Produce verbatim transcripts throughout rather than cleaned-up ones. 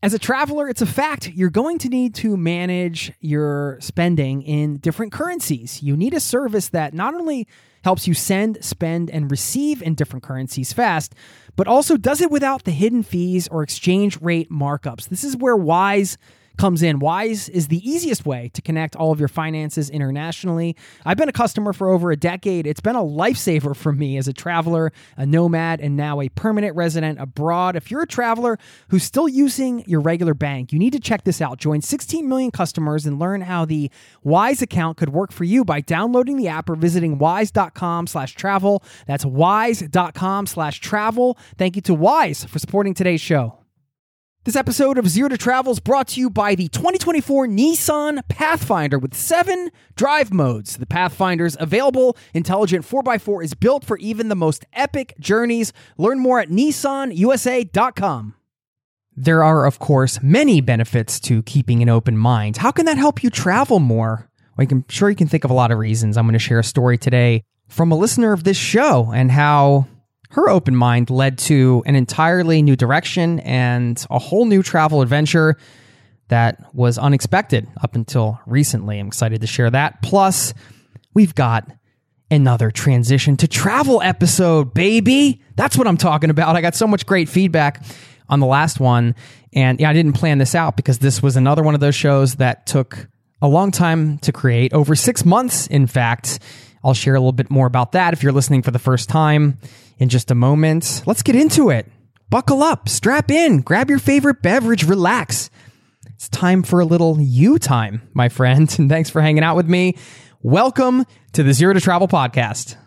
As a traveler, it's a fact. You're going to need to manage your spending in different currencies. You need a service that not only helps you send, spend, and receive in different currencies fast, but also does it without the hidden fees or exchange rate markups. This is where Wise comes in. Wise is the easiest way to connect all of your finances internationally. I've been a customer for over a decade. It's been a lifesaver for me as a traveler, a nomad, and now a permanent resident abroad. If you're a traveler who's still using your regular bank, you need to check this out. Join sixteen million customers and learn how the Wise account could work for you by downloading the app or visiting wise.com slash travel. That's wise.com slash travel. Thank you to Wise for supporting today's show. This episode of Zero to Travel is brought to you by the twenty twenty-four Nissan Pathfinder with seven drive modes. The Pathfinder's available intelligent four by four is built for even the most epic journeys. Learn more at nissan u s a dot com. There are, of course, many benefits to keeping an open mind. How can that help you travel more? Well, I'm sure you can think of a lot of reasons. I'm going to share a story today from a listener of this show and how her open mind led to an entirely new direction and a whole new travel adventure that was unexpected up until recently. I'm excited to share that. Plus, we've got another transition to travel episode, baby. That's what I'm talking about. I got so much great feedback on the last one. And yeah, I didn't plan this out because this was another one of those shows that took a long time to create, over six months, in fact. I'll share a little bit more about that if you're listening for the first time in just a moment. Let's get into it. Buckle up, strap in, grab your favorite beverage, relax. It's time for a little you time, my friend. And thanks for hanging out with me. Welcome to the Zero to Travel podcast.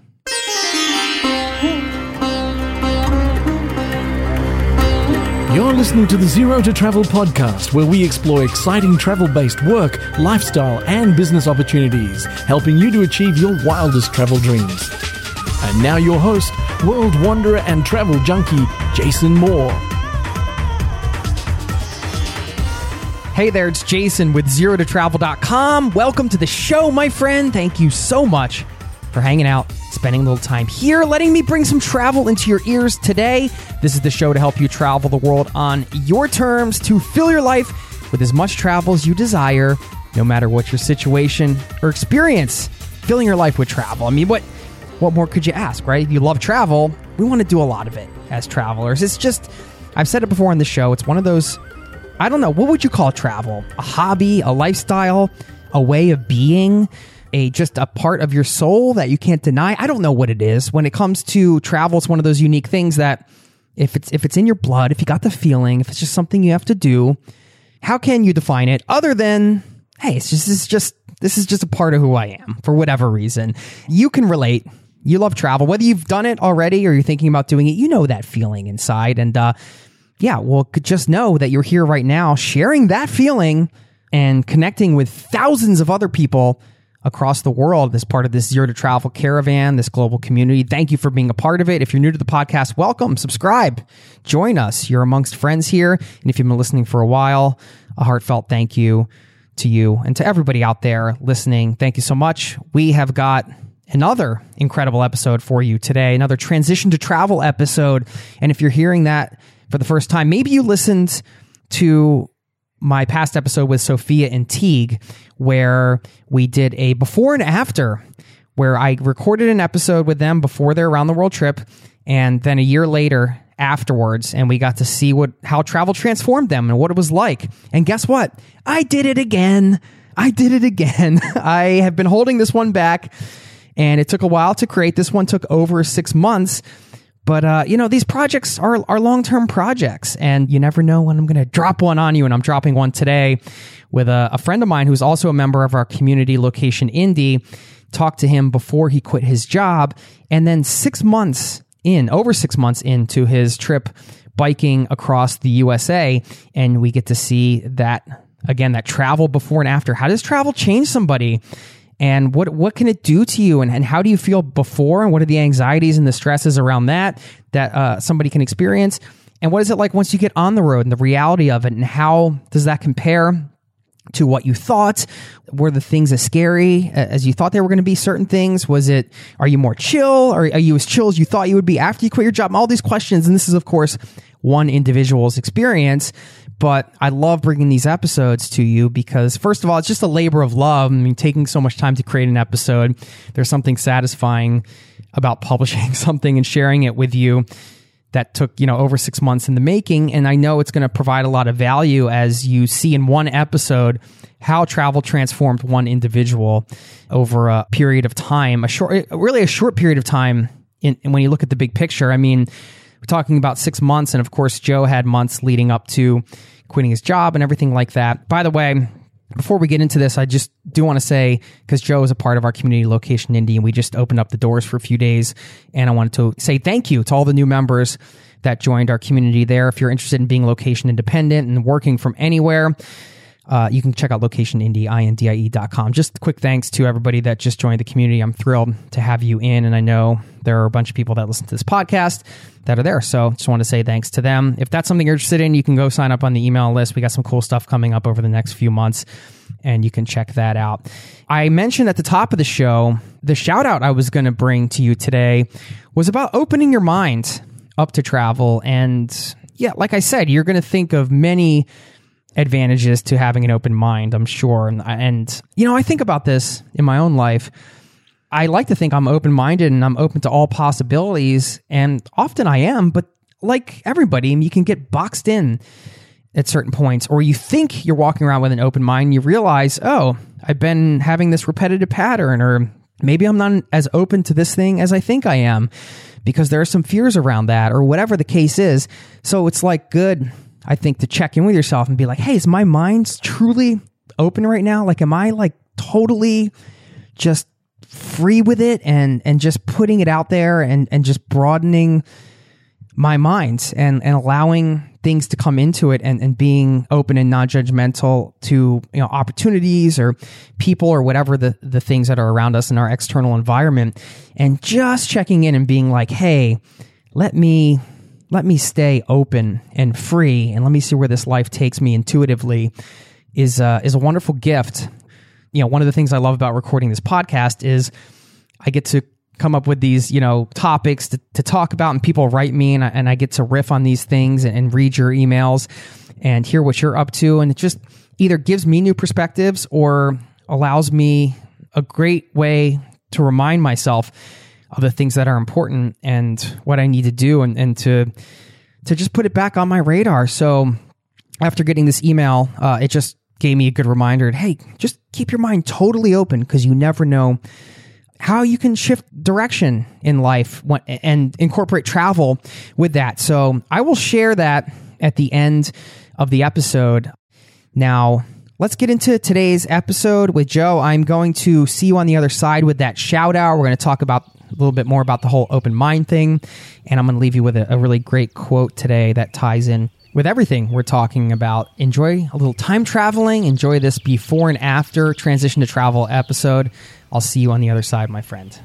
You're listening to the Zero to Travel podcast, where we explore exciting travel-based work, lifestyle, and business opportunities, helping you to achieve your wildest travel dreams. And now your host, world wanderer and travel junkie, Jason Moore. Hey there, it's Jason with zero to travel dot com. Welcome to the show, my friend. Thank you so much for hanging out, spending a little time here, letting me bring some travel into your ears today. This is the show to help you travel the world on your terms, to fill your life with as much travel as you desire, no matter what your situation or experience. Filling your life with travel. I mean, what what more could you ask, right? If you love travel, we want to do a lot of it as travelers. It's just, I've said it before on the show, it's one of those, I don't know, what would you call travel? A hobby, a lifestyle, a way of being? A just a part of your soul that you can't deny. I don't know what it is. When it comes to travel, it's one of those unique things that if it's if it's in your blood, if you got the feeling, if it's just something you have to do, how can you define it other than, hey, it's just it's just this is just a part of who I am for whatever reason. You can relate. You love travel, whether you've done it already or you're thinking about doing it. You know that feeling inside, and uh, yeah, well, just know that you're here right now, sharing that feeling and connecting with thousands of other people across the world as part of this Zero to Travel caravan, this global community. Thank you for being a part of it. If you're new to the podcast, welcome, subscribe, join us. You're amongst friends here. And if you've been listening for a while, a heartfelt thank you to you and to everybody out there listening. Thank you so much. We have got another incredible episode for you today, another transition to travel episode. And if you're hearing that for the first time, maybe you listened to my past episode with Sophia and Teague, where we did a before and after, where I recorded an episode with them before their around the world trip, and then a year later afterwards, and we got to see what how travel transformed them and what it was like. And guess what? I did it again. I did it again. I have been holding this one back, and it took a while to create. This one took over six months. But, uh, you know, these projects are, are long-term projects, and you never know when I'm going to drop one on you, and I'm dropping one today with a, a friend of mine who's also a member of our community, Location Indie. Talked to him before he quit his job, and then six months in, over six months into his trip biking across the U S A, and we get to see that, again, that travel before and after. How does travel change somebody? And what what can it do to you? And, and how do you feel before? And what are the anxieties and the stresses around that that uh, somebody can experience? And what is it like once you get on the road and the reality of it? And how does that compare to what you thought? Were the things as scary as you thought they were going to be? Certain things? Was it, are you more chill? Or are you as chill as you thought you would be after you quit your job? All these questions. And this is, of course, one individual's experience. But I love bringing these episodes to you because, first of all, it's just a labor of love. I mean, taking so much time to create an episode, there's something satisfying about publishing something and sharing it with you that took, you know, over six months in the making. And I know it's going to provide a lot of value as you see in one episode how travel transformed one individual over a period of time, a short, really a short period of time. In, when you look at the big picture, I mean, we're talking about six months. And of course, Joe had months leading up to quitting his job and everything like that. By the way, before we get into this, I just do want to say, because Joe is a part of our community, Location Indie, and we just opened up the doors for a few days. And I wanted to say thank you to all the new members that joined our community there. If you're interested in being location independent and working from anywhere, Uh, you can check out location indie dot com. Just quick thanks to everybody that just joined the community. I'm thrilled to have you in, and I know there are a bunch of people that listen to this podcast that are there. So just want to say thanks to them. If that's something you're interested in, you can go sign up on the email list. We got some cool stuff coming up over the next few months, and you can check that out. I mentioned at the top of the show, the shout out I was going to bring to you today was about opening your mind up to travel. And yeah, like I said, you're going to think of many advantages to having an open mind, I'm sure. And, and, you know, I think about this in my own life. I like to think I'm open-minded and I'm open to all possibilities. And often I am, but like everybody, you can get boxed in at certain points, or you think you're walking around with an open mind and you realize, oh, I've been having this repetitive pattern, or maybe I'm not as open to this thing as I think I am because there are some fears around that, or whatever the case is. So it's like good, I think, to check in with yourself and be like, hey, is my mind truly open right now? Like, am I like totally just free with it and, and just putting it out there and, and just broadening my mind and, and allowing things to come into it and, and being open and non-judgmental to, you know, opportunities or people or whatever the, the things that are around us in our external environment, and just checking in and being like, hey, let me... let me stay open and free, and let me see where this life takes me intuitively is uh, is a wonderful gift. You know, one of the things I love about recording this podcast is I get to come up with these, you know, topics to, to talk about, and people write me, and I, and I get to riff on these things and, and read your emails and hear what you're up to. And it just either gives me new perspectives or allows me a great way to remind myself of the things that are important and what I need to do, and, and to to just put it back on my radar. So after getting this email, uh, it just gave me a good reminder. Hey, just keep your mind totally open, because you never know how you can shift direction in life and incorporate travel with that. So I will share that at the end of the episode. Now, let's get into today's episode with Joe. I'm going to see you on the other side with that shout out. We're going to talk about a little bit more about the whole open mind thing. And I'm going to leave you with a, a really great quote today that ties in with everything we're talking about. Enjoy a little time traveling. Enjoy this before and after transition to travel episode. I'll see you on the other side, my friend.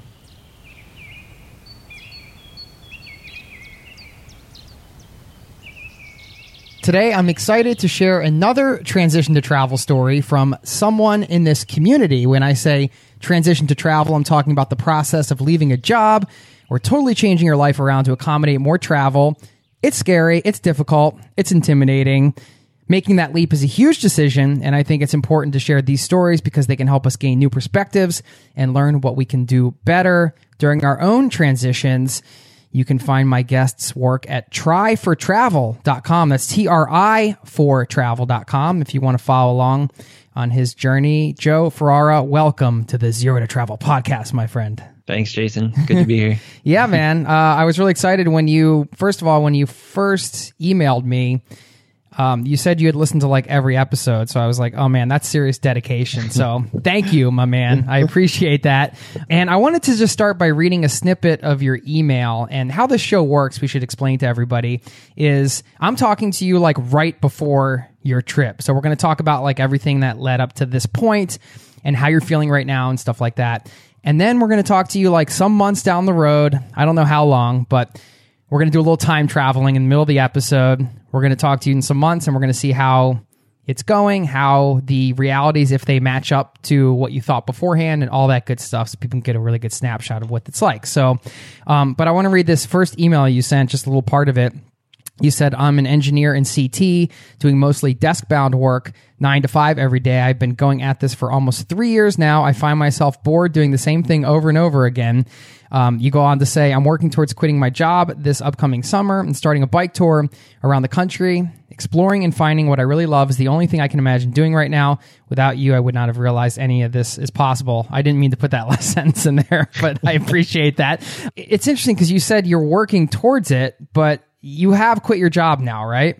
Today, I'm excited to share another transition to travel story from someone in this community. When I say transition to travel, I'm talking about the process of leaving a job or totally changing your life around to accommodate more travel. It's scary, it's difficult, it's intimidating. Making that leap is a huge decision, and I think it's important to share these stories because they can help us gain new perspectives and learn what we can do better during our own transitions. You can find my guest's work at try for travel dot com. That's T R I for travel dot com if you want to follow along on his journey. Joe Ferrara, welcome to the Zero to Travel podcast, my friend. Thanks, Jason. Good to be here. Yeah, man. Uh, I was really excited when you, first of all, when you first emailed me, um, you said you had listened to like every episode. So I was like, oh man, that's serious dedication. So thank you, my man. I appreciate that. And I wanted to just start by reading a snippet of your email. And how this show works, we should explain to everybody, is I'm talking to you like right before your trip. So we're going to talk about like everything that led up to this point and how you're feeling right now and stuff like that. And then we're going to talk to you like some months down the road. I don't know how long, but we're going to do a little time traveling in the middle of the episode. We're going to talk to you in some months, and we're going to see how it's going, how the realities, if they match up to what you thought beforehand, and all that good stuff, so people can get a really good snapshot of what it's like. So, um, but I want to read this first email you sent, just a little part of it. You said, I'm an engineer in C T, doing mostly desk-bound work, nine to five every day. I've been going at this for almost three years now. I find myself bored doing the same thing over and over again. Um, you go on to say, I'm working towards quitting my job this upcoming summer and starting a bike tour around the country. Exploring and finding what I really love is the only thing I can imagine doing right now. Without you, I would not have realized any of this is possible. I didn't mean to put that last sentence in there, but I appreciate that. It's interesting because you said you're working towards it, but you have quit your job now, right?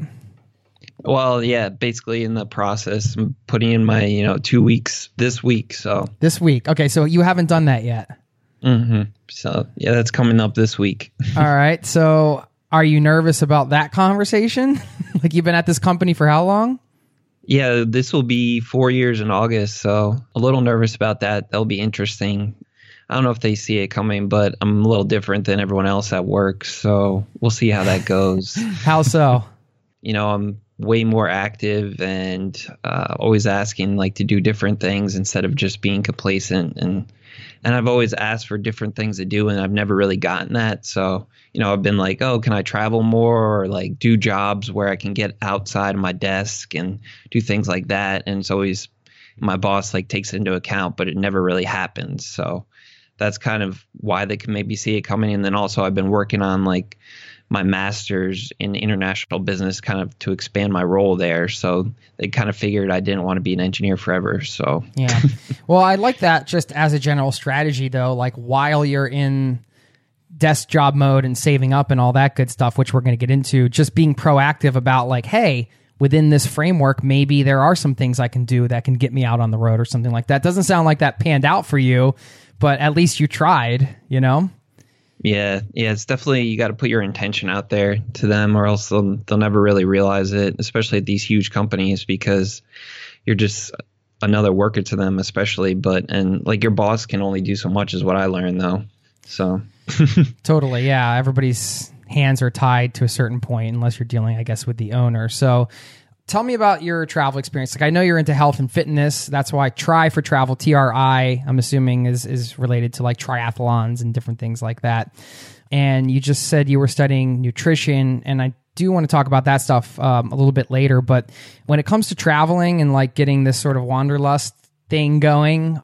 Well, yeah, basically in the process, I'm putting in my, you know, two weeks this week. So this week. Okay. So you haven't done that yet. Mm-hmm. So yeah, that's coming up this week. All right. So are you nervous about that conversation? Like, you've been at this company for how long? Yeah, this will be four years in August. So a little nervous about that. That'll be interesting. I don't know if they see it coming, but I'm a little different than everyone else at work. So we'll see how that goes. How so? You know, I'm way more active and uh, always asking like to do different things instead of just being complacent. And and I've always asked for different things to do, and I've never really gotten that. So, you know, I've been like, oh, can I travel more, or like do jobs where I can get outside of my desk and do things like that. And it's always my boss like takes it into account, but it never really happens. So that's kind of why they can maybe see it coming. And then also I've been working on like my master's in international business kind of to expand my role there. So they kind of figured I didn't want to be an engineer forever. So yeah. Well, I like that just as a general strategy though, like while you're in desk job mode and saving up and all that good stuff, which we're going to get into, just being proactive about like, hey, within this framework, maybe there are some things I can do that can get me out on the road or something like that. Doesn't sound like that panned out for you, but at least you tried, you know? Yeah, yeah, it's definitely, you got to put your intention out there to them, or else they'll, they'll never really realize it, especially at these huge companies, because you're just another worker to them, especially. But, and like your boss can only do so much is what I learned though. So totally. Yeah. Everybody's hands are tied to a certain point unless you're dealing, I guess, with the owner. So tell me about your travel experience. Like, I know you're into health and fitness. That's why Tri for Travel, T R I, I'm assuming is is related to like triathlons and different things like that. And you just said you were studying nutrition, and I do want to talk about that stuff um, a little bit later. But when it comes to traveling and like getting this sort of wanderlust thing going,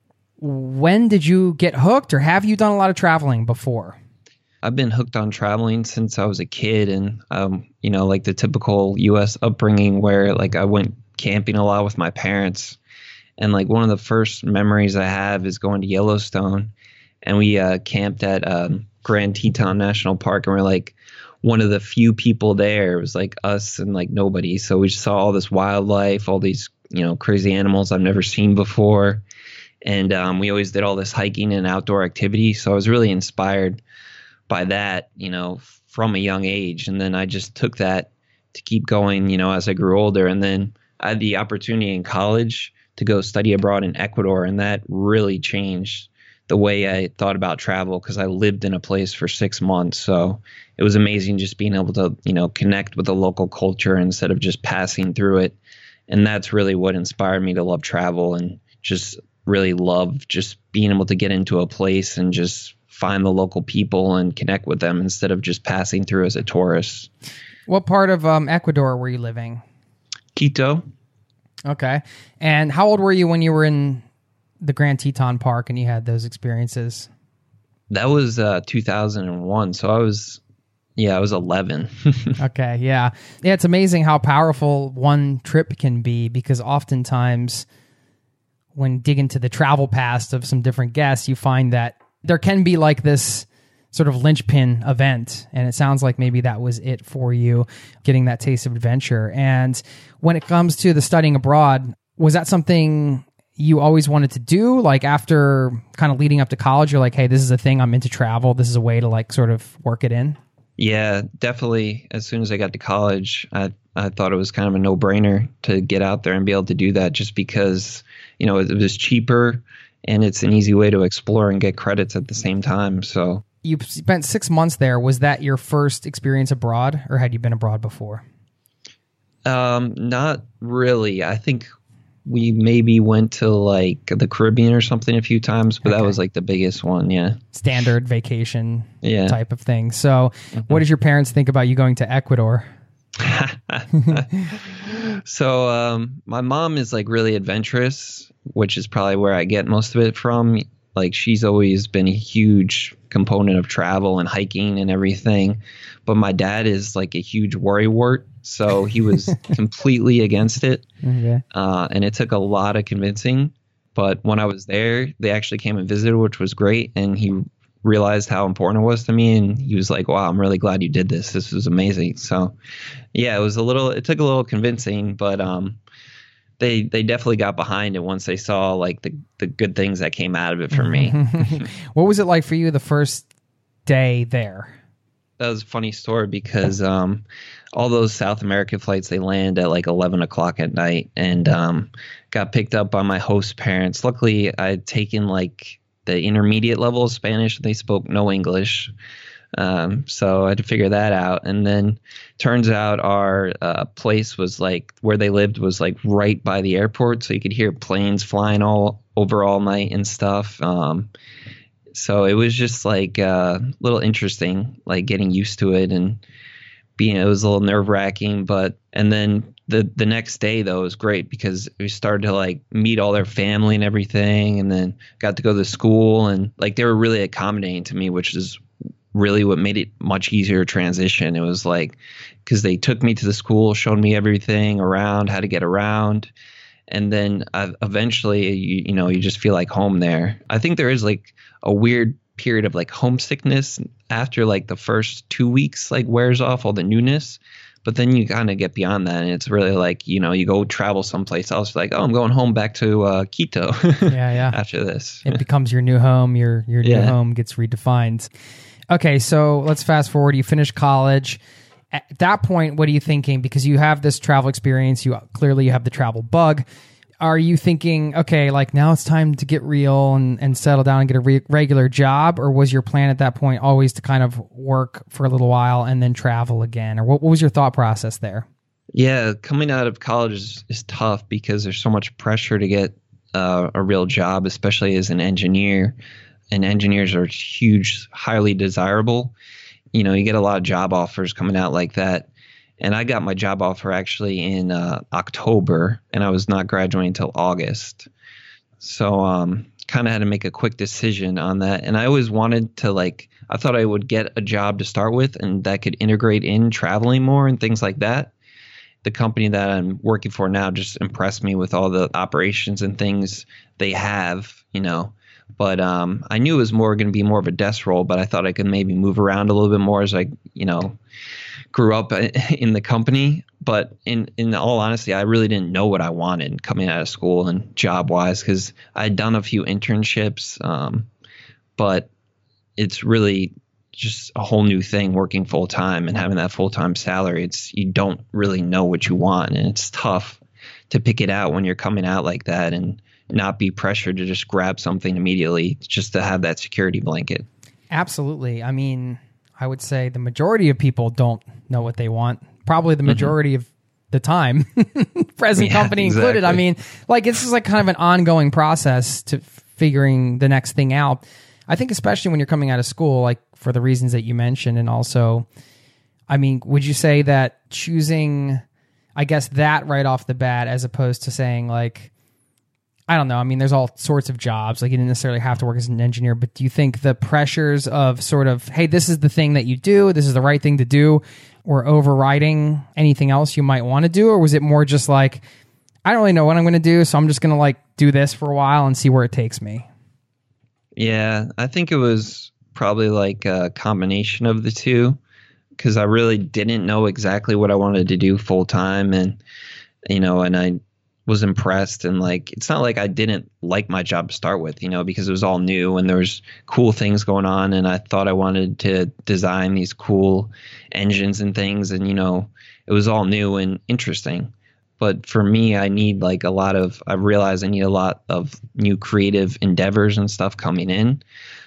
when did you get hooked, or have you done a lot of traveling before? I've been hooked on traveling since I was a kid, and, um, you know, like the typical U S upbringing where like I went camping a lot with my parents. And like one of the first memories I have is going to Yellowstone, and we uh, camped at um, Grand Teton National Park, and we're like one of the few people there. It was like us and like nobody. So we just saw all this wildlife, all these, you know, crazy animals I've never seen before. And um, we always did all this hiking and outdoor activity. So I was really inspired by that, you know, from a young age. And then I just took that to keep going, you know, as I grew older. And then I had the opportunity in college to go study abroad in Ecuador. And that really changed the way I thought about travel, because I lived in a place for six months. So it was amazing just being able to, you know, connect with the local culture instead of just passing through it. And that's really what inspired me to love travel, and just really love just being able to get into a place and just find the local people and connect with them instead of just passing through as a tourist. What part of um, Ecuador were you living? Quito. Okay. And how old were you when you were in the Grand Teton Park and you had those experiences? That was uh, two thousand one. So I was, yeah, I was eleven. Okay. Yeah. Yeah. It's amazing how powerful one trip can be, because oftentimes when dig into the travel past of some different guests, you find that there can be like this sort of linchpin event. And it sounds like maybe that was it for you, getting that taste of adventure. And when it comes to the studying abroad, was that something you always wanted to do? Like after kind of leading up to college, you're like, hey, this is a thing, I'm into travel. This is a way to like sort of work it in. Yeah, definitely. As soon as I got to college, I, I thought it was kind of a no-brainer to get out there and be able to do that, just because, you know, it was cheaper and it's an easy way to explore and get credits at the same time. So you spent six months there. Was that your first experience abroad, or had you been abroad before? Um, not really. I think we maybe went to like the Caribbean or something a few times, but okay. That was like the biggest one. Yeah. Standard vacation yeah. type of thing. So mm-hmm. What did your parents think about you going to Ecuador? So um, my mom is like really adventurous, which is probably where I get most of it from. Like she's always been a huge component of travel and hiking and everything. But my dad is like a huge worrywart. So he was completely against it. Okay. Uh, and it took a lot of convincing. But when I was there, they actually came and visited, which was great. And he realized how important it was to me. And he was like, wow, I'm really glad you did this. This was amazing. So yeah, it was a little, it took a little convincing, but um, they they definitely got behind it once they saw like the, the good things that came out of it for me. What was it like for you the first day there? That was a funny story because um, all those South American flights, they land at like eleven o'clock at night, and um, got picked up by my host parents. Luckily, I'd taken like the intermediate level of Spanish. They spoke no English. Um, so I had to figure that out. And then turns out our uh, place was like where they lived was like right by the airport. So you could hear planes flying all over all night and stuff. Um, so it was just like a uh, little interesting, like getting used to it and being, it was a little nerve wracking, but, and then the, the next day though was great because we started to like meet all their family and everything. And then got to go to school and like, they were really accommodating to me, which is really what made it much easier to transition. It was like, because they took me to the school, showed me everything around, how to get around. And then uh, eventually, you, you know, you just feel like home there. I think there is like a weird period of like homesickness after like the first two weeks, like wears off all the newness. But then you kind of get beyond that. And it's really like, you know, you go travel someplace else, like, oh, I'm going home back to uh, Quito. Yeah, yeah. After this. It becomes your new home. Your, your new Yeah. home gets redefined. Okay, so let's fast forward. You finish college. At that point, what are you thinking? Because you have this travel experience. You clearly you have the travel bug. Are you thinking, okay, like now it's time to get real and, and settle down and get a re- regular job? Or was your plan at that point always to kind of work for a little while and then travel again? Or what, what was your thought process there? Yeah, coming out of college is, is tough because there's so much pressure to get uh, a real job, especially as an engineer. And engineers are huge, highly desirable. You know, you get a lot of job offers coming out like that. And I got my job offer actually in uh, October, and I was not graduating until August. So um, kind of had to make a quick decision on that. And I always wanted to like, I thought I would get a job to start with and that could integrate in traveling more and things like that. The company that I'm working for now just impressed me with all the operations and things they have, you know. But um, I knew it was more going to be more of a desk role, but I thought I could maybe move around a little bit more as I, you know, grew up in the company. But in, in all honesty, I really didn't know what I wanted coming out of school and job wise, because I had done a few internships, um, but it's really just a whole new thing working full time and having that full time salary. It's, you don't really know what you want, and it's tough to pick it out when you're coming out like that and not be pressured to just grab something immediately just to have that security blanket. Absolutely. I mean, I would say the majority of people don't know what they want. Probably the majority mm-hmm. of the time, present yeah, company exactly. included. I mean, like it's just like kind of an ongoing process to figuring the next thing out. I think especially when you're coming out of school, like for the reasons that you mentioned. And also, I mean, would you say that choosing, I guess that right off the bat, as opposed to saying like, I don't know. I mean, there's all sorts of jobs. Like you didn't necessarily have to work as an engineer, but do you think the pressures of sort of, hey, this is the thing that you do, this is the right thing to do, were overriding anything else you might want to do? Or was it more just like, I don't really know what I'm going to do, so I'm just going to like do this for a while and see where it takes me? Yeah, I think it was probably like a combination of the two, because I really didn't know exactly what I wanted to do full time. And, you know, and I was impressed, and like it's not like I didn't like my job to start with, you know, because it was all new and there was cool things going on, and I thought I wanted to design these cool engines and things, and you know, it was all new and interesting. But for me, I need like a lot of, I realized I need a lot of new creative endeavors and stuff coming in.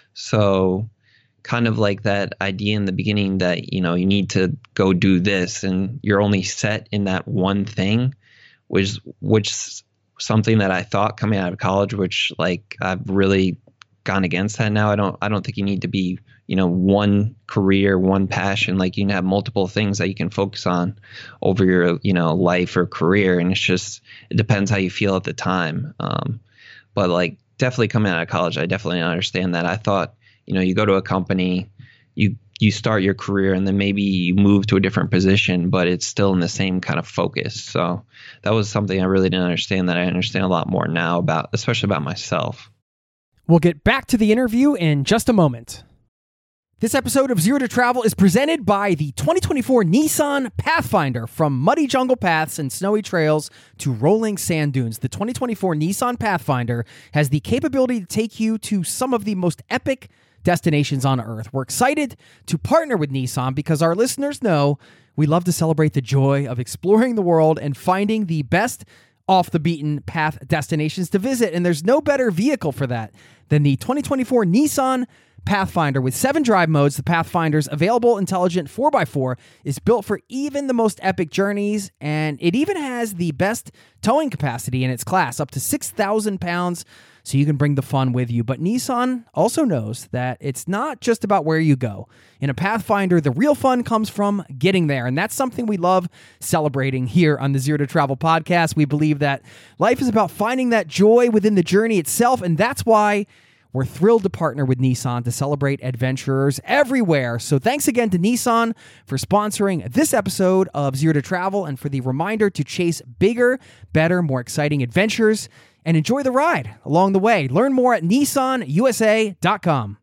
So kind of like that idea in the beginning that, you know, you need to go do this and you're only set in that one thing, which which something that I thought coming out of college, which like I've really gone against that now. I don't I don't think you need to be, you know, one career, one passion. Like you can have multiple things that you can focus on over your, you know, life or career. And it's just, it depends how you feel at the time. Um, but like definitely coming out of college, I definitely understand that. I thought, you know, you go to a company, you you start your career and then maybe you move to a different position, but it's still in the same kind of focus. So that was something I really didn't understand that I understand a lot more now about, especially about myself. We'll get back to the interview in just a moment. This episode of Zero to Travel is presented by the twenty twenty-four Nissan Pathfinder. From muddy jungle paths and snowy trails to rolling sand dunes, the twenty twenty-four Nissan Pathfinder has the capability to take you to some of the most epic destinations on Earth. We're excited to partner with Nissan because our listeners know we love to celebrate the joy of exploring the world and finding the best off the beaten path destinations to visit. And there's no better vehicle for that than the twenty twenty-four Nissan Pathfinder. With seven drive modes, the Pathfinder's available intelligent four by four is built for even the most epic journeys, and it even has the best towing capacity in its class, up to six thousand pounds, so you can bring the fun with you. But Nissan also knows that it's not just about where you go. In a Pathfinder, the real fun comes from getting there, and that's something we love celebrating here on the Zero to Travel podcast. We believe that life is about finding that joy within the journey itself, and that's why we're thrilled to partner with Nissan to celebrate adventurers everywhere. So thanks again to Nissan for sponsoring this episode of Zero to Travel and for the reminder to chase bigger, better, more exciting adventures and enjoy the ride along the way. Learn more at nissan u s a dot com.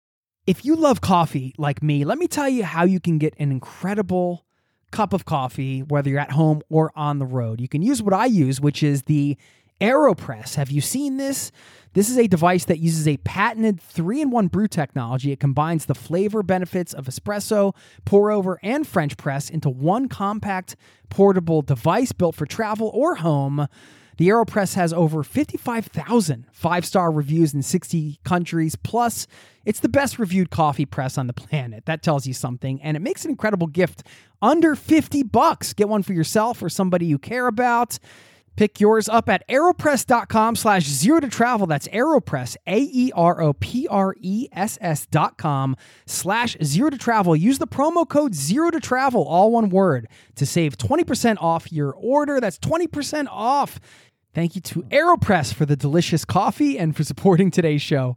If you love coffee like me, let me tell you how you can get an incredible cup of coffee, whether you're at home or on the road. You can use what I use, which is the AeroPress. Have you seen this? This is a device that uses a patented three in one brew technology. It combines the flavor benefits of espresso, pour over, and French press into one compact portable device built for travel or home. The AeroPress has over fifty-five thousand five-star reviews in sixty countries. Plus, it's the best reviewed coffee press on the planet. That tells you something. And it makes an incredible gift under fifty bucks. Get one for yourself or somebody you care about. Pick yours up at aeropress.com slash zero to travel. That's AeroPress, A E R O P R E S S dot com slash zero to travel. Use the promo code zero to travel, all one word, to save twenty percent off your order. That's twenty percent off. Thank you to AeroPress for the delicious coffee and for supporting today's show.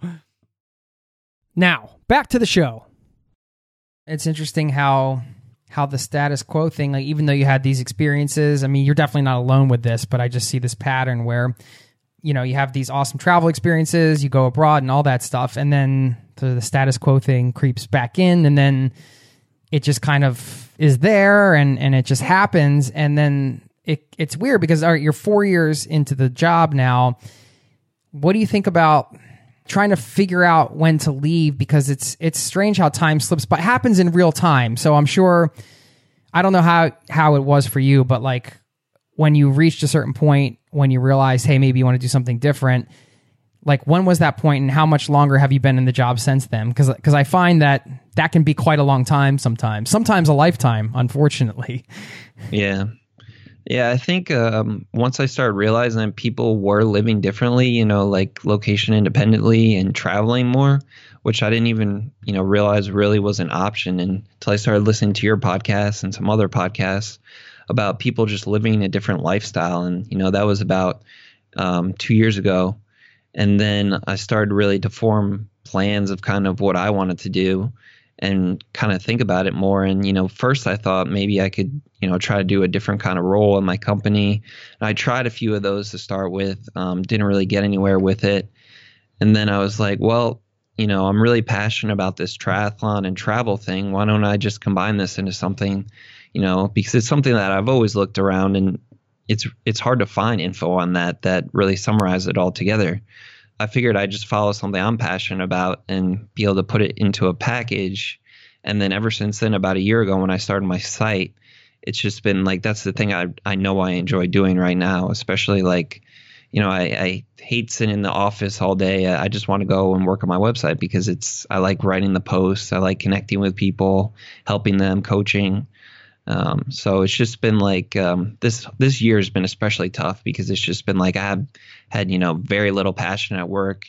Now, back to the show. It's interesting how... how the status quo thing, like even though you had these experiences, I mean, you're definitely not alone with this, but I just see this pattern where, you know, you have these awesome travel experiences, you go abroad and all that stuff, and then the, the status quo thing creeps back in, and then it just kind of is there, and, and it just happens, and then it it's weird because all right, you're four years into the job now. What do you think about trying to figure out when to leave? Because it's it's strange how time slips, but it happens in real time. So I'm sure, I don't know how, how it was for you, but like when you reached a certain point, when you realized, hey, maybe you want to do something different, like when was that point and how much longer have you been in the job since then? Because because I find that that can be quite a long time sometimes, sometimes a lifetime, unfortunately. Yeah. Yeah, I think um, once I started realizing that people were living differently, you know, like location independently and traveling more, which I didn't even, you know, realize really was an option until I started listening to your podcast and some other podcasts about people just living a different lifestyle. And, you know, that was about um, two years ago. And then I started really to form plans of kind of what I wanted to do and kind of think about it more. And, you know, first I thought maybe I could, you know, try to do a different kind of role in my company. And I tried a few of those to start with, um, didn't really get anywhere with it. And then I was like, well, you know, I'm really passionate about this triathlon and travel thing. Why don't I just combine this into something, you know, because it's something that I've always looked around and it's, it's hard to find info on that, that really summarize it all together. I figured I'd just follow something I'm passionate about and be able to put it into a package. And then ever since then, about a year ago when I started my site, it's just been like, that's the thing I I know I enjoy doing right now, especially like, you know, I, I hate sitting in the office all day. I just want to go and work on my website because it's, I like writing the posts. I like connecting with people, helping them, coaching. Um, so it's just been like, um, this, this year has been especially tough because it's just been like, I have had, you know, very little passion at work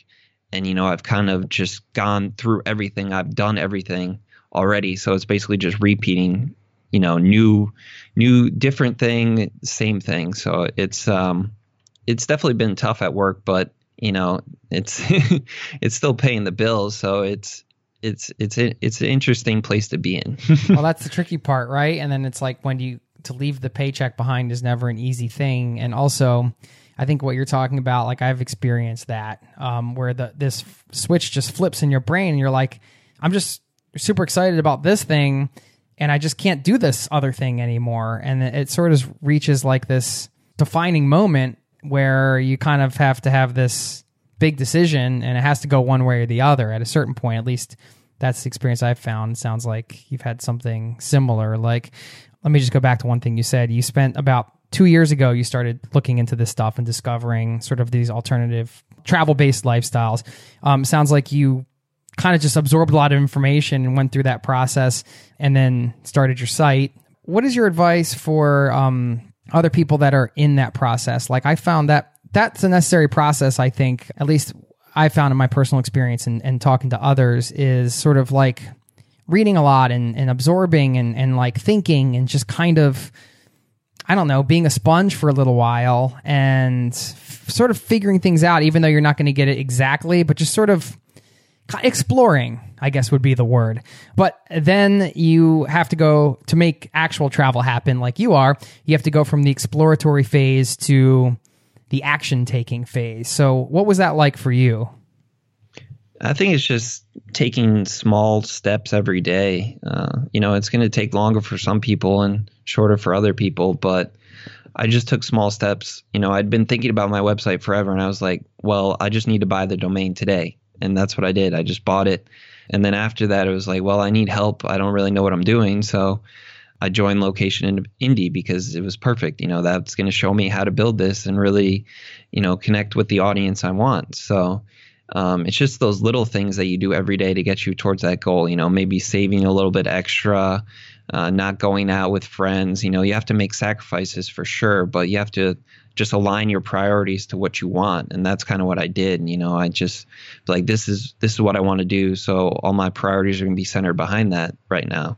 And, you know, I've kind of just gone through everything. I've done everything already. So it's basically just repeating, you know, new, new, different thing, same thing. So it's, um, it's definitely been tough at work, but, you know, it's, it's still paying the bills. So it's, it's, it's, a, it's an interesting place to be in. Well, that's the tricky part, right? And then it's like when you, to leave the paycheck behind is never an easy thing. And also, I think what you're talking about, like I've experienced that, um, where the this f- switch just flips in your brain and you're like, I'm just super excited about this thing and I just can't do this other thing anymore. And it, it sort of reaches like this defining moment where you kind of have to have this big decision and it has to go one way or the other at a certain point. At least that's the experience I've found. It sounds like you've had something similar. Like, let me just go back to one thing you said. You spent about two years ago, you started looking into this stuff and discovering sort of these alternative travel-based lifestyles. Um, sounds like you kind of just absorbed a lot of information and went through that process and then started your site. What is your advice for um, other people that are in that process? Like I found that that's a necessary process, I think, at least I found in my personal experience and, and talking to others, is sort of like reading a lot and, and absorbing and, and like thinking and just kind of, I don't know, being a sponge for a little while and f- sort of figuring things out, even though you're not going to get it exactly, but just sort of exploring, I guess would be the word. But then you have to go to make actual travel happen like you are. You have to go from the exploratory phase to the action taking phase. So what was that like for you? I think it's just taking small steps every day. Uh, you know, it's going to take longer for some people and shorter for other people, but I just took small steps. You know, I'd been thinking about my website forever and I was like, well, I just need to buy the domain today. And that's what I did. I just bought it. And then after that, it was like, well, I need help. I don't really know what I'm doing. So I joined Location Indie because it was perfect. You know, that's going to show me how to build this and really, you know, connect with the audience I want. So Um, it's just those little things that you do every day to get you towards that goal. You know, maybe saving a little bit extra, uh, not going out with friends. You know, you have to make sacrifices for sure, but you have to just align your priorities to what you want. And that's kind of what I did. You know, I just like, this is, this is what I want to do. So all my priorities are going to be centered behind that right now.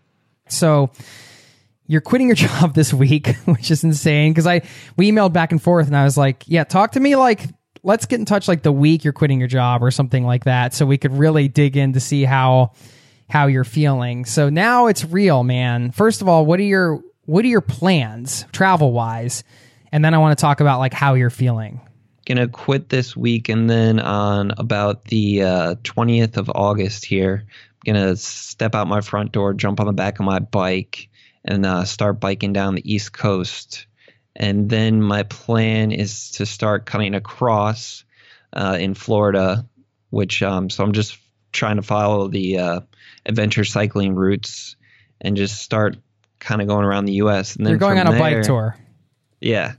So you're quitting your job this week, which is insane. Cause I, we emailed back and forth and I was like, yeah, talk to me like, let's get in touch like the week you're quitting your job or something like that, so we could really dig in to see how how you're feeling. So now it's real, man. First of all, what are your what are your plans travel wise? And then I want to talk about like how you're feeling. Gonna quit this week, and then on about the uh, twentieth of August here, I'm gonna step out my front door, jump on the back of my bike, and uh, start biking down the East Coast. And then my plan is to start cutting across uh, in Florida, which um, so I'm just trying to follow the uh, adventure cycling routes and just start kind of going around the U S. And then you're going on a there, bike tour. Yeah,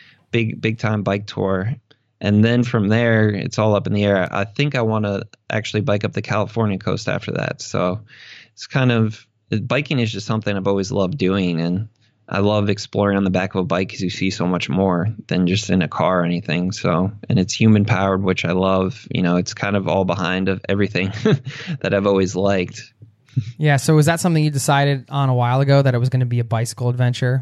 big big time bike tour. And then from there, it's all up in the air. I think I want to actually bike up the California coast after that. So it's kind of biking is just something I've always loved doing, and I love exploring on the back of a bike because you see so much more than just in a car or anything. So, and it's human powered, which I love. You know, it's kind of all behind of everything that I've always liked. Yeah. So was that something you decided on a while ago, that it was going to be a bicycle adventure?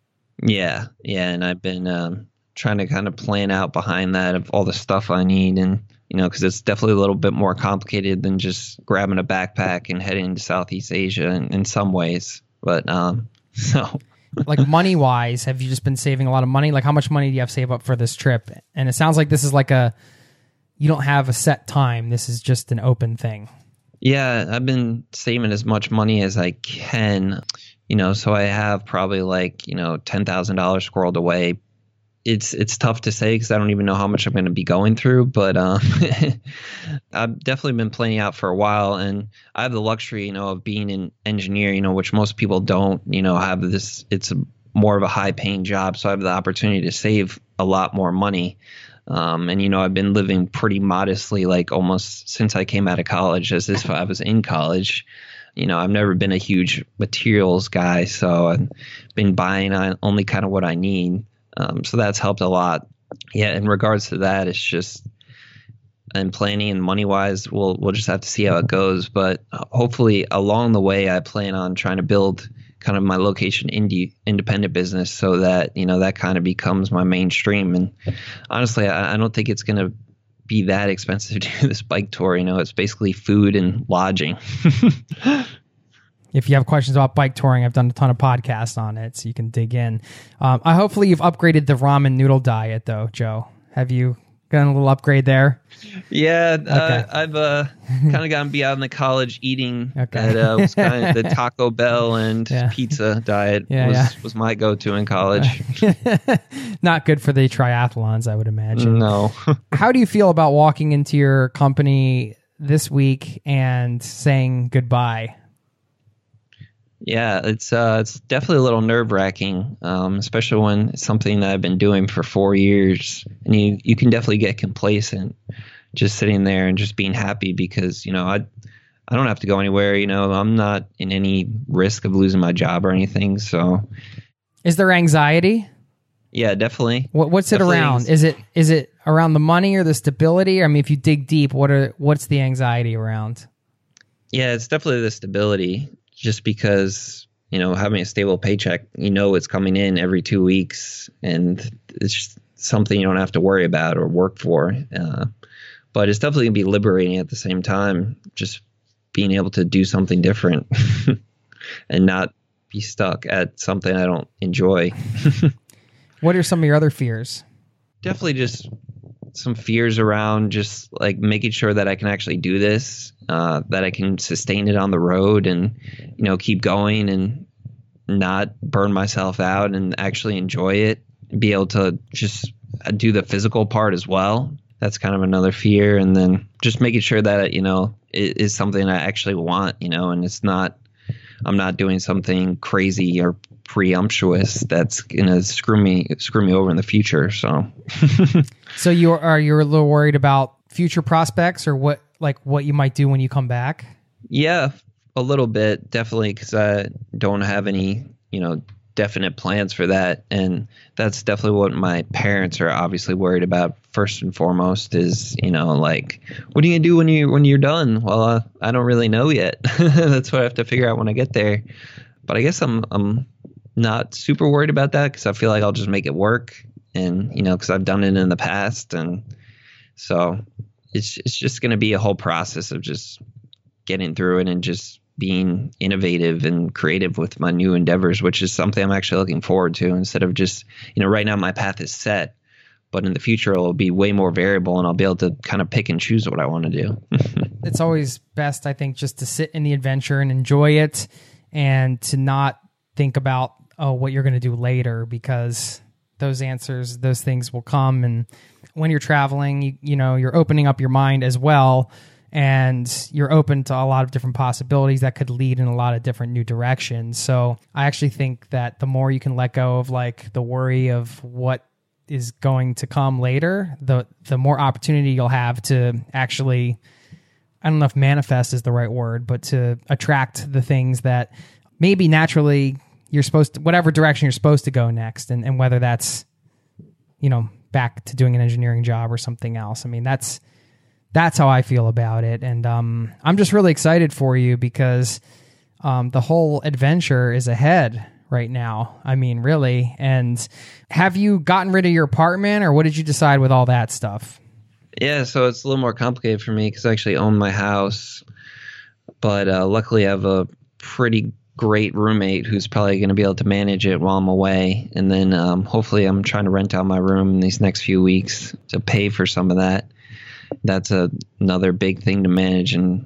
Yeah. Yeah. And I've been um, trying to kind of plan out behind that of all the stuff I need. And, you know, because it's definitely a little bit more complicated than just grabbing a backpack and heading to Southeast Asia in, in some ways. But um, so... Like money wise, have you just been saving a lot of money? Like how much money do you have to save up for this trip? And it sounds like this is like a, you don't have a set time. This is just an open thing. Yeah, I've been saving as much money as I can, you know, so I have probably like, you know, ten thousand dollars squirreled away. It's it's tough to say because I don't even know how much I'm going to be going through, but um, I've definitely been planning out for a while, and I have the luxury, you know, of being an engineer, you know, which most people don't, you know, have this. It's a, more of a high paying job, so I have the opportunity to save a lot more money. Um, and you know, I've been living pretty modestly, like almost since I came out of college, as if I was in college. You know, I've never been a huge materials guy, so I've been buying on only kind of what I need. Um, so that's helped a lot. Yeah, in regards to that, it's just and planning and money wise, we'll we'll just have to see how it goes. But hopefully along the way, I plan on trying to build kind of my location indie independent business so that, you know, that kind of becomes my mainstream. And honestly, I, I don't think it's going to be that expensive to do this bike tour. You know, it's basically food and lodging. If you have questions about bike touring, I've done a ton of podcasts on it, so you can dig in. Um, I hopefully you've upgraded the ramen noodle diet, though, Joe. Have you done a little upgrade there? Yeah, okay. uh, I've uh, kind of gotten beyond the college eating. Okay. That uh, was kind of the Taco Bell and yeah. pizza diet yeah, was, yeah. was my go-to in college. Not good for the triathlons, I would imagine. No. How do you feel about walking into your company this week and saying goodbye? Yeah, it's uh, it's definitely a little nerve-wracking, um, especially when it's something that I've been doing for four years, and you you can definitely get complacent just sitting there and just being happy because, you know, I I don't have to go anywhere. You know, I'm not in any risk of losing my job or anything. So, is there anxiety? Yeah, definitely. What what's it definitely. around? Is it is it around the money or the stability? I mean, if you dig deep, what are what's the anxiety around? Yeah, it's definitely the stability. Just because, you know, having a stable paycheck, you know, it's coming in every two weeks and it's just something you don't have to worry about or work for. Uh, but it's definitely going to be liberating at the same time, just being able to do something different and not be stuck at something I don't enjoy. What are some of your other fears? Definitely just some fears around just like making sure that I can actually do this, uh, that I can sustain it on the road and, you know, keep going and not burn myself out and actually enjoy it, be able to just do the physical part as well. That's kind of another fear. And then just making sure that, you know, it is something I actually want, you know, and it's not, I'm not doing something crazy or presumptuous that's gonna screw me screw me over in the future. So, so you are you're a little worried about future prospects or what like what you might do when you come back? Yeah, a little bit, definitely, because I don't have any, you know, definite plans for that, and that's definitely what my parents are obviously worried about. First and foremost is, you know, like, what are you gonna do when you when you're done? Well, uh, I don't really know yet. That's what I have to figure out when I get there. But I guess I'm I'm not super worried about that because I feel like I'll just make it work, and, you know, because I've done it in the past, and so it's it's just gonna be a whole process of just getting through it and just being innovative and creative with my new endeavors, which is something I'm actually looking forward to, instead of just, you know, right now my path is set, but in the future it'll be way more variable and I'll be able to kind of pick and choose what I want to do. It's always best, I think, just to sit in the adventure and enjoy it and to not think about, oh, what you're going to do later, because those answers, those things will come. And when you're traveling, you, you know, you're opening up your mind as well. And you're open to a lot of different possibilities that could lead in a lot of different new directions. So I actually think that the more you can let go of like the worry of what is going to come later, the the more opportunity you'll have to actually, I don't know if manifest is the right word, but to attract the things that maybe naturally you're supposed to, whatever direction you're supposed to go next. And, and whether that's, you know, back to doing an engineering job or something else. I mean, that's, That's how I feel about it. And um, I'm just really excited for you because um, the whole adventure is ahead right now. I mean, really. And have you gotten rid of your apartment, or what did you decide with all that stuff? Yeah, so it's a little more complicated for me because I actually own my house. But uh, luckily I have a pretty great roommate who's probably going to be able to manage it while I'm away. And then um, hopefully I'm trying to rent out my room in these next few weeks to pay for some of that. That's a, another big thing to manage, and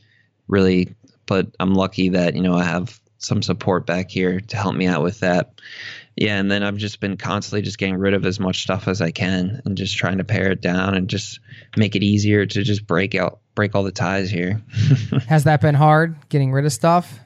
really, but I'm lucky that, you know, I have some support back here to help me out with that. Yeah. And then I've just been constantly just getting rid of as much stuff as I can and just trying to pare it down and just make it easier to just break out, break all the ties here. Has that been hard, getting rid of stuff?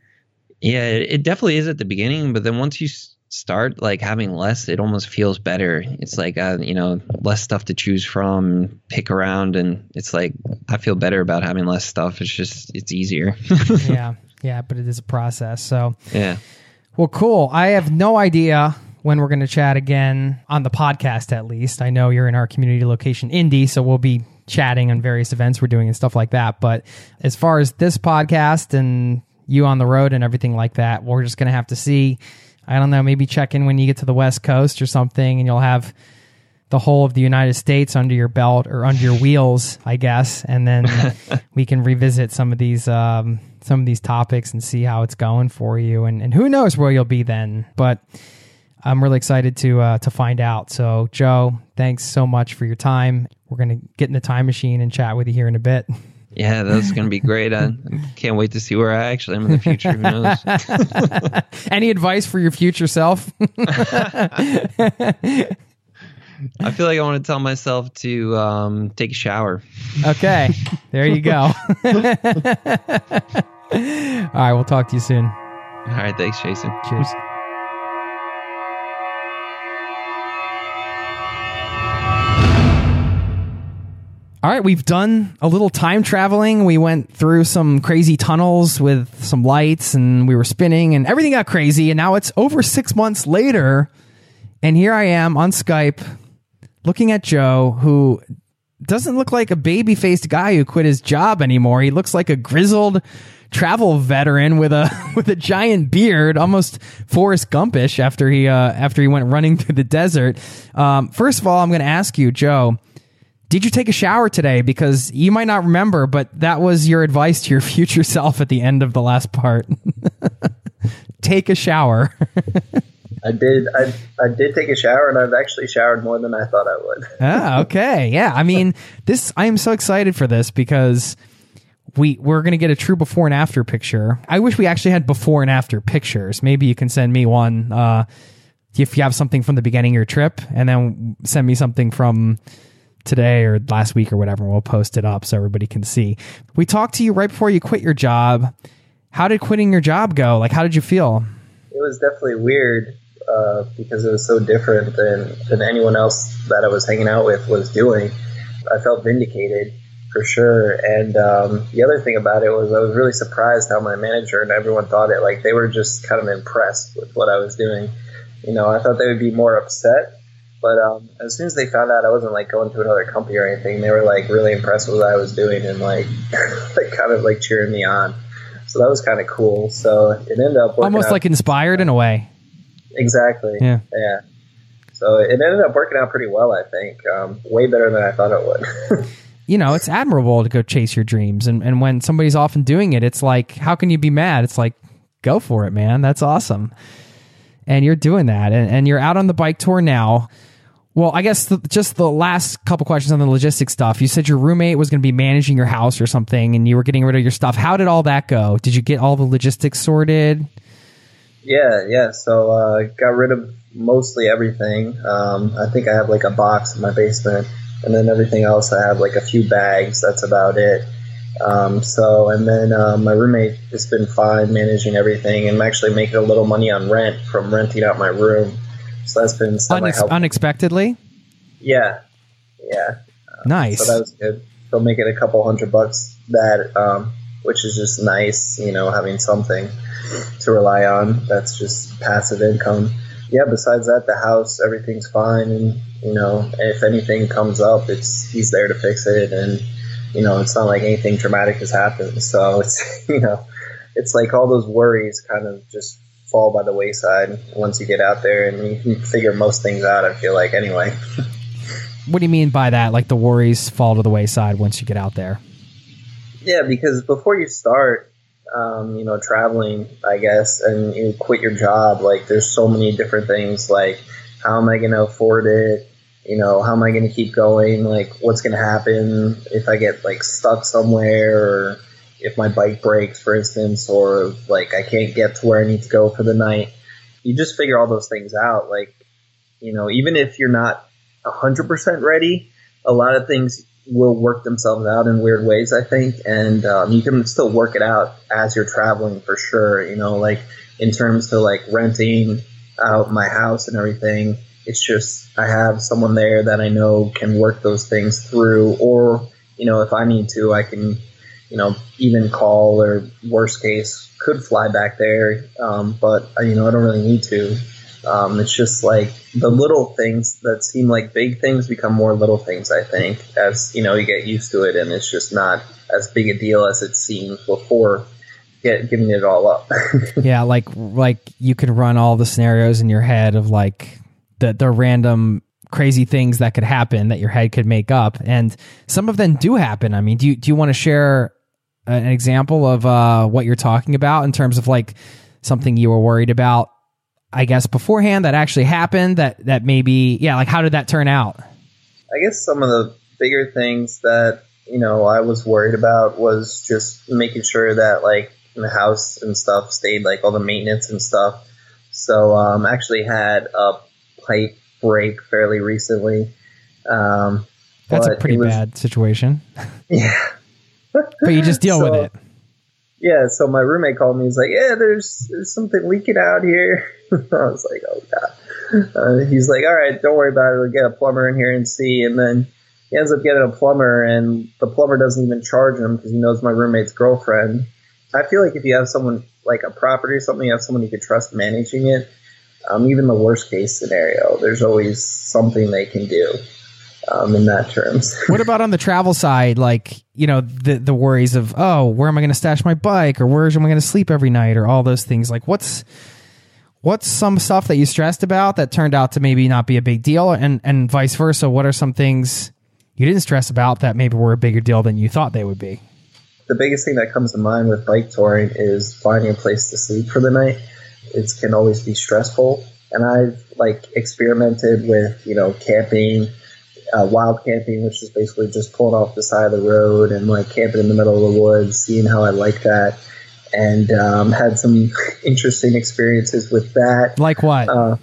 Yeah, it, it definitely is at the beginning, but then once you start like having less, it almost feels better. It's like, uh, you know, less stuff to choose from, pick around, and it's like I feel better about having less stuff. It's just, it's easier. yeah, yeah, but it is a process. So yeah. Well, cool. I have no idea when we're going to chat again on the podcast. At least I know you're in our community location, Indy, so we'll be chatting on various events we're doing and stuff like that. But as far as this podcast and you on the road and everything like that, we're just going to have to see. I don't know, maybe check in when you get to the West Coast or something, and you'll have the whole of the United States under your belt or under your wheels, I guess. And then we can revisit some of these um, some of these topics and see how it's going for you. And, and who knows where you'll be then. But I'm really excited to uh, to find out. So, Joe, thanks so much for your time. We're going to get in the time machine and chat with you here in a bit. Yeah, that's going to be great. I can't wait to see where I actually am in the future. Who knows? Any advice for your future self? I feel like I want to tell myself to um, take a shower. Okay, there you go. All right, we'll talk to you soon. All right, thanks, Jason. Cheers. All right, we've done a little time traveling. We went through some crazy tunnels with some lights, and we were spinning, and everything got crazy. And now it's over six months later, and here I am on Skype looking at Joe, who doesn't look like a baby-faced guy who quit his job anymore. He looks like a grizzled travel veteran with a with a giant beard, almost Forrest Gumpish after he uh, after he went running through the desert. Um, first of all, I'm going to ask you, Joe, did you take a shower today? Because you might not remember, but that was your advice to your future self at the end of the last part. Take a shower. I did. I I did take a shower, and I've actually showered more than I thought I would. Ah, okay. Yeah. I mean, this. I am so excited for this because we we're gonna get a true before and after picture. I wish we actually had before and after pictures. Maybe you can send me one uh, if you have something from the beginning of your trip, and then send me something from today or last week or whatever. We'll post it up so everybody can see. We talked to you right before you quit your job. How did quitting your job go? Like, how did you feel? It was definitely weird. Uh, because it was so different than, than anyone else that I was hanging out with was doing. I felt vindicated for sure. And um, the other thing about it was I was really surprised how my manager and everyone thought it. Like, they were just kind of impressed with what I was doing. You know, I thought they would be more upset. But um, as soon as they found out I wasn't like going to another company or anything, they were like really impressed with what I was doing and like, like kind of like cheering me on. So that was kind of cool. So it ended up working almost out. Like inspired in a way. Exactly. Yeah. Yeah. So it ended up working out pretty well, I think. Um, way better than I thought it would. You know, it's admirable to go chase your dreams. And, and when somebody's often doing it, it's like, how can you be mad? It's like, go for it, man. That's awesome. And you're doing that. And, and you're out on the bike tour now. Well, I guess the, just the last couple questions on the logistics stuff. You said your roommate was going to be managing your house or something, and you were getting rid of your stuff. How did all that go? Did you get all the logistics sorted? Yeah, yeah. So uh, got rid of mostly everything. Um, I think I have like a box in my basement, and then everything else I have like a few bags. That's about it. Um, so and then uh, my roommate has been fine managing everything, and I'm actually making a little money on rent from renting out my room. So that's been Unex- unexpectedly. Yeah, yeah. Uh, nice. So that was good. So making a couple hundred bucks that, um, which is just nice. You know, having something to rely on that's just passive income. Yeah, besides that, the house, everything's fine, and you know, if anything comes up, it's he's there to fix it, and you know, it's not like anything dramatic has happened. So it's, you know, it's like all those worries kind of just fall by the wayside once you get out there, and you can figure most things out, I feel like, anyway. What do you mean by that? Like the worries fall to the wayside once you get out there? Yeah, because before you start, Um, you know, traveling, I guess, and you quit your job, like there's so many different things, like how am I going to afford it? You know, how am I going to keep going? Like what's going to happen if I get like stuck somewhere, or if my bike breaks, for instance, or like I can't get to where I need to go for the night. You just figure all those things out. Like, you know, even if you're not one hundred percent ready, a lot of things will work themselves out in weird ways, I think, and um, you can still work it out as you're traveling for sure. You know, like in terms of like renting out my house and everything, it's just I have someone there that I know can work those things through, or you know, if I need to, I can, you know, even call, or worst case could fly back there, um, but you know, I don't really need to. Um, it's just like the little things that seem like big things become more little things, I think, as, you know, you get used to it, and it's just not as big a deal as it seemed before get, giving it all up. Yeah, like like you could run all the scenarios in your head of like the, the random crazy things that could happen that your head could make up, and some of them do happen. I mean, do you, do you want to share an example of uh, what you're talking about in terms of like something you were worried about, I guess, beforehand that actually happened, that, that maybe, yeah, like how did that turn out? I guess some of the bigger things that, you know, I was worried about was just making sure that like the house and stuff stayed, like all the maintenance and stuff. So um actually had a pipe break fairly recently. Um, That's a pretty was, bad situation. Yeah. But you just deal so, with it. Yeah, so my roommate called me. He's like, yeah, there's, there's something leaking out here. I was like, oh, God. Uh, he's like, all right, don't worry about it. We'll get a plumber in here and see. And then he ends up getting a plumber, and the plumber doesn't even charge him because he knows my roommate's girlfriend. I feel like if you have someone, like a property or something, you have someone you could trust managing it, um, even the worst case scenario, there's always something they can do. Um, in that terms. What about on the travel side? Like, you know, the the worries of, oh, where am I going to stash my bike, or where am I going to sleep every night, or all those things. Like, what's what's some stuff that you stressed about that turned out to maybe not be a big deal, and and vice versa? What are some things you didn't stress about that maybe were a bigger deal than you thought they would be? The biggest thing that comes to mind with bike touring is finding a place to sleep for the night. It can always be stressful, and I've like experimented with, you know, camping. Uh, wild camping, which is basically just pulling off the side of the road and like camping in the middle of the woods, seeing how I like that, and um, had some interesting experiences with that. Like what? Uh,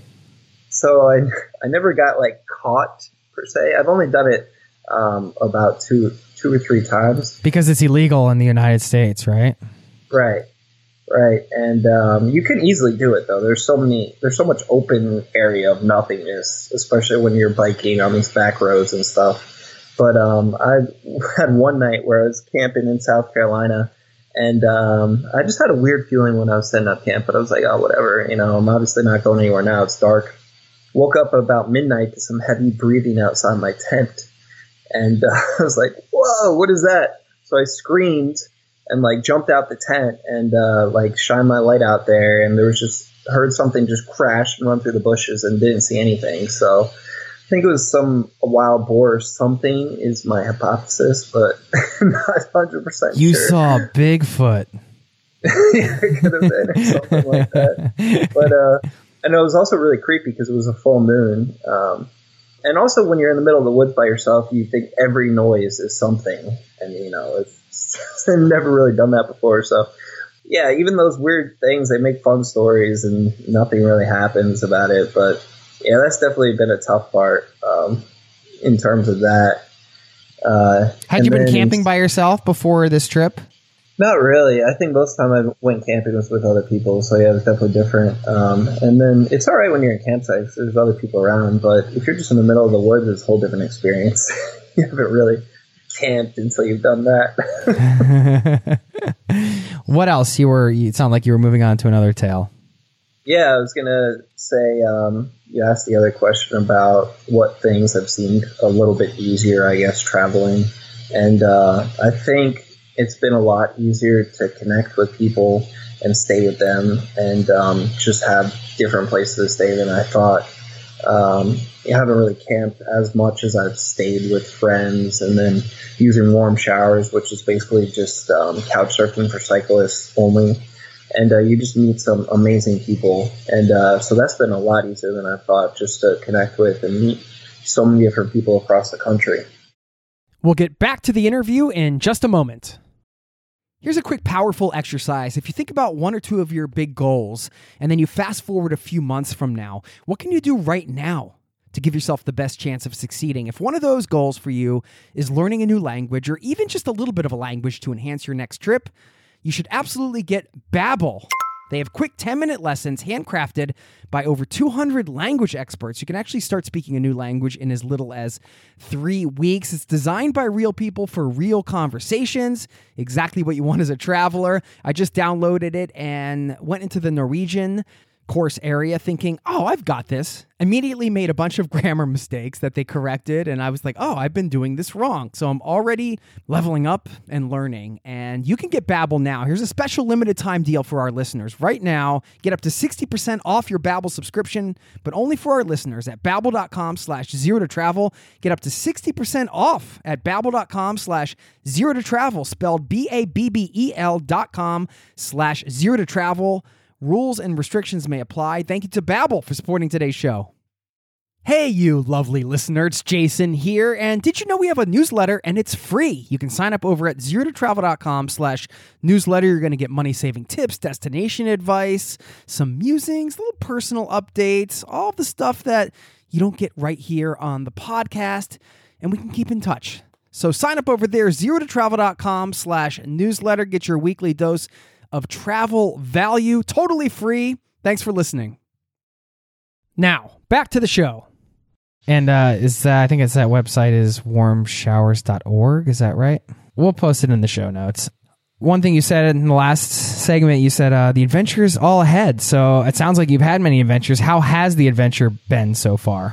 so I I never got like caught per se. I've only done it um, about two two or three times because it's illegal in the United States, right? Right. Right, and um, you can easily do it though. There's so many, there's so much open area of nothingness, especially when you're biking on these back roads and stuff. But um, I had one night where I was camping in South Carolina, and um, I just had a weird feeling when I was setting up camp. But I was like, oh, whatever, you know, I'm obviously not going anywhere now. It's dark. Woke up about midnight to some heavy breathing outside my tent, and uh, I was like, whoa, what is that? So I screamed and like jumped out the tent and uh, like shined my light out there, and there was just heard something just crash and run through the bushes and didn't see anything. So I think it was some a wild boar or something is my hypothesis, but not one hundred percent you sure. saw Bigfoot. Yeah, it could have been or something like that. But uh, and it was also really creepy because it was a full moon. Um, and also when you're in the middle of the woods by yourself, you think every noise is something, and you know it's I've never really done that before. So yeah, even those weird things, they make fun stories and nothing really happens about it. But yeah, that's definitely been a tough part um, in terms of that. Uh, Had you been then, camping by yourself before this trip? Not really. I think most of the time I went camping was with other people. So yeah, it's definitely different. Um, and then it's all right when you're in campsites. There's other people around. But if you're just in the middle of the woods, it's a whole different experience. You haven't really camped until you've done that. What else? You were, you sound like you were moving on to another tale. Yeah, I was going to say, um, you asked the other question about what things have seemed a little bit easier, I guess, traveling. And uh, I think it's been a lot easier to connect with people and stay with them and um, just have different places to stay than I thought. Um, I haven't really camped as much as I've stayed with friends, and then using warm showers, which is basically just um, couch surfing for cyclists only. And uh, you just meet some amazing people. And uh, so that's been a lot easier than I thought, just to connect with and meet so many different people across the country. We'll get back to the interview in just a moment. Here's a quick, powerful exercise. If you think about one or two of your big goals, and then you fast forward a few months from now, what can you do right now to give yourself the best chance of succeeding? If one of those goals for you is learning a new language, or even just a little bit of a language to enhance your next trip, you should absolutely get Babbel. They have quick ten-minute lessons handcrafted by over two hundred language experts. You can actually start speaking a new language in as little as three weeks. It's designed by real people for real conversations, exactly what you want as a traveler. I just downloaded it and went into the Norwegian course area thinking, oh, I've got this. Immediately made a bunch of grammar mistakes that they corrected. And I was like, oh, I've been doing this wrong. So I'm already leveling up and learning. And you can get Babbel now. Here's a special limited time deal for our listeners. Right now, get up to sixty percent off your Babbel subscription, but only for our listeners at babbel.com slash zero to travel. Get up to sixty percent off at babbel.com slash zero to travel, spelled B-A-B-B-E-L dot com slash zero to travel. Rules and restrictions may apply. Thank you to Babbel for supporting today's show. Hey, you lovely listener, it's Jason here. And did you know we have a newsletter and it's free? You can sign up over at zero to travel dot com slash newsletter. You're going to get money-saving tips, destination advice, some musings, little personal updates, all the stuff that you don't get right here on the podcast. And we can keep in touch. So sign up over there, zero to travel dot com slash newsletter. Get your weekly dose of travel value, totally free. Thanks for listening. Now, back to the show. And uh, is uh, I think it's that website is warm showers dot org. Is that right? We'll post it in the show notes. One thing you said in the last segment, you said uh, the adventure is all ahead. So it sounds like you've had many adventures. How has the adventure been so far?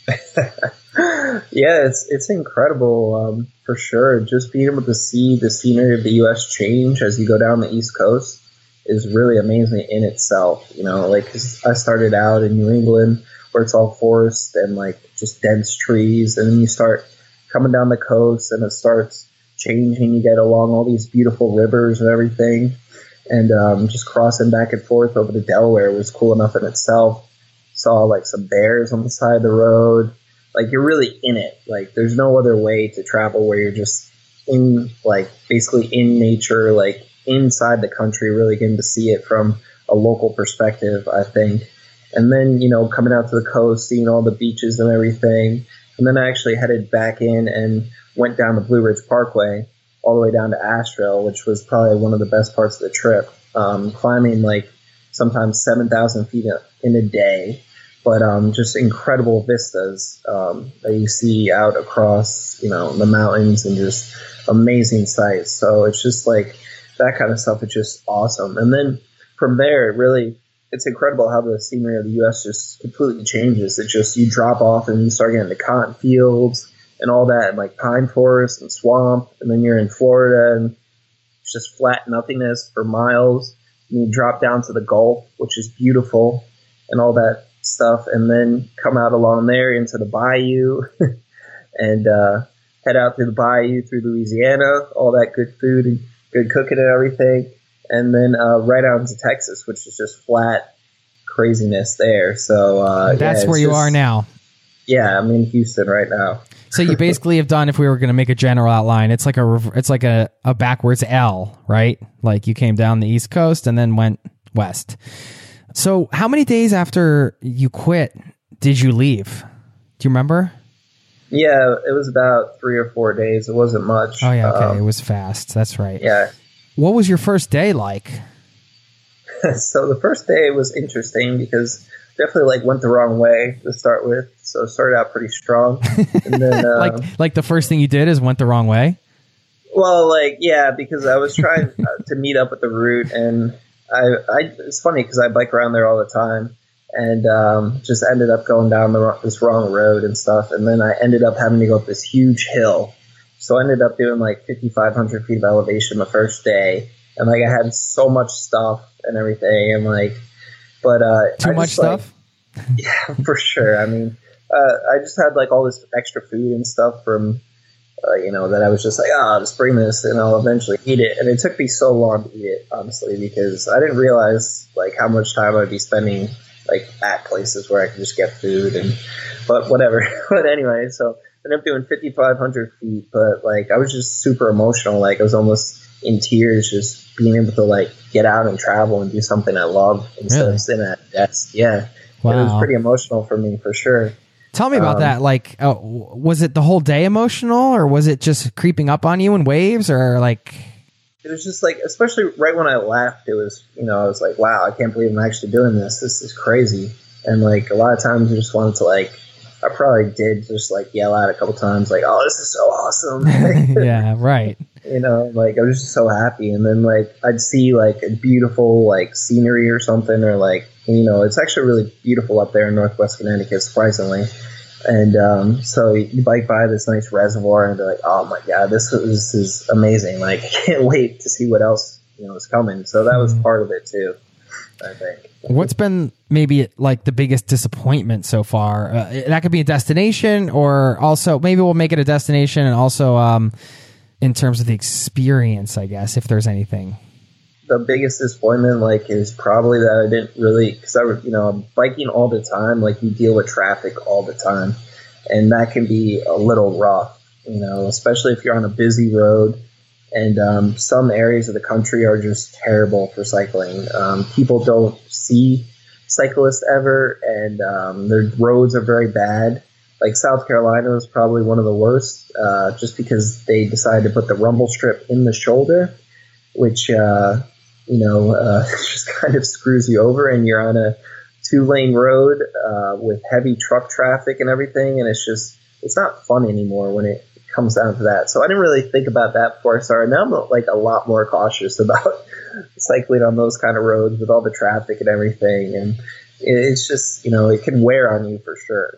Yeah, it's it's incredible, um, for sure. Just being able to see the scenery of the U S change as you go down the East Coast is really amazing in itself. You know, like 'cause I started out in New England where it's all forest and like just dense trees, and then you start coming down the coast and it starts changing. You get along all these beautiful rivers and everything, and um, just crossing back and forth over the Delaware was cool enough in itself. Saw like some bears on the side of the road. Like you're really in it. Like there's no other way to travel where you're just in, like basically in nature, like inside the country, really getting to see it from a local perspective, I think. And then, you know, coming out to the coast, seeing all the beaches and everything. And then I actually headed back in and went down the Blue Ridge Parkway all the way down to Asheville, which was probably one of the best parts of the trip. Um, climbing like sometimes seven thousand feet in a day. But um, just incredible vistas um, that you see out across, you know, the mountains, and just amazing sights. So it's just like that kind of stuff is just awesome. And then from there, it really, it's incredible how the scenery of the U S just completely changes. It just, you drop off and you start getting the cotton fields and all that, and like pine forest and swamp. And then you're in Florida and it's just flat nothingness for miles. And you drop down to the Gulf, which is beautiful, and all that stuff, and then come out along there into the bayou and uh, head out through the bayou through Louisiana, all that good food and good cooking and everything, and then uh, right out into Texas, which is just flat craziness there. So uh, that's yeah, where you just, are now. Yeah, I'm in Houston right now. So you basically have done, if we were going to make a general outline, it's like a it's like a, a backwards L, right? Like you came down the East Coast and then went west. So how many days after you quit did you leave? Do you remember? Yeah, it was about three or four days. It wasn't much. Oh, yeah, okay. Um, it was fast. That's right. Yeah. What was your first day like? So the first day was interesting because definitely like went the wrong way to start with. So it started out pretty strong. And then, uh, like like the first thing you did is went the wrong way? Well, like, yeah, because I was trying to meet up with the route, and I, I it's funny because I bike around there all the time, and um, just ended up going down the, this wrong road and stuff. And then I ended up having to go up this huge hill. So I ended up doing like fifty-five hundred feet of elevation the first day. And like I had so much stuff and everything. And like, but uh, too I much just, stuff? Like, yeah, for sure. I mean, uh, I just had like all this extra food and stuff from, uh, you know, that I was just like, oh, I'll just bring this and I'll eventually eat it. And it took me so long to eat it, honestly, because I didn't realize like how much time I'd be spending like at places where I could just get food and, but whatever. But anyway, so I ended up doing fifty-five hundred feet, but like I was just super emotional. Like I was almost in tears just being able to like get out and travel and do something I love instead really? of sitting at a desk. Yeah. Wow. It was pretty emotional for me for sure. Tell me about um, that. Like, uh, was it the whole day emotional, or was it just creeping up on you in waves, or like? It was just like, especially right when I left, it was, you know, I was like, wow, I can't believe I'm actually doing this. This is crazy. And like a lot of times I just wanted to like, I probably did just like yell out a couple times like, oh, this is so awesome. Yeah, right. You know, like I was just so happy. And then like I'd see like a beautiful like scenery or something, or like, you know, it's actually really beautiful up there in Northwest Connecticut, surprisingly. And um, so you bike by this nice reservoir and be like, oh my God, this, this is amazing. Like, I can't wait to see what else, you know, is coming. So that was part of it too, I think. What's been maybe like the biggest disappointment so far? Uh, that could be a destination, or also maybe we'll make it a destination, and also um, in terms of the experience, I guess, if there's anything. The biggest disappointment, like, is probably that I didn't really, because I, you know, I'm biking all the time. Like, you deal with traffic all the time, and that can be a little rough, you know, especially if you're on a busy road. And um, some areas of the country are just terrible for cycling. Um, people don't see cyclists ever, and um, their roads are very bad. Like, South Carolina is probably one of the worst, uh, just because they decided to put the rumble strip in the shoulder, which, uh, you know, uh, just kind of screws you over, and you're on a two-lane road uh, with heavy truck traffic and everything, and it's just, it's not fun anymore when it comes down to that. So I didn't really think about that before I started. Now I'm like a lot more cautious about cycling on those kind of roads with all the traffic and everything, and it's just, you know, it can wear on you for sure.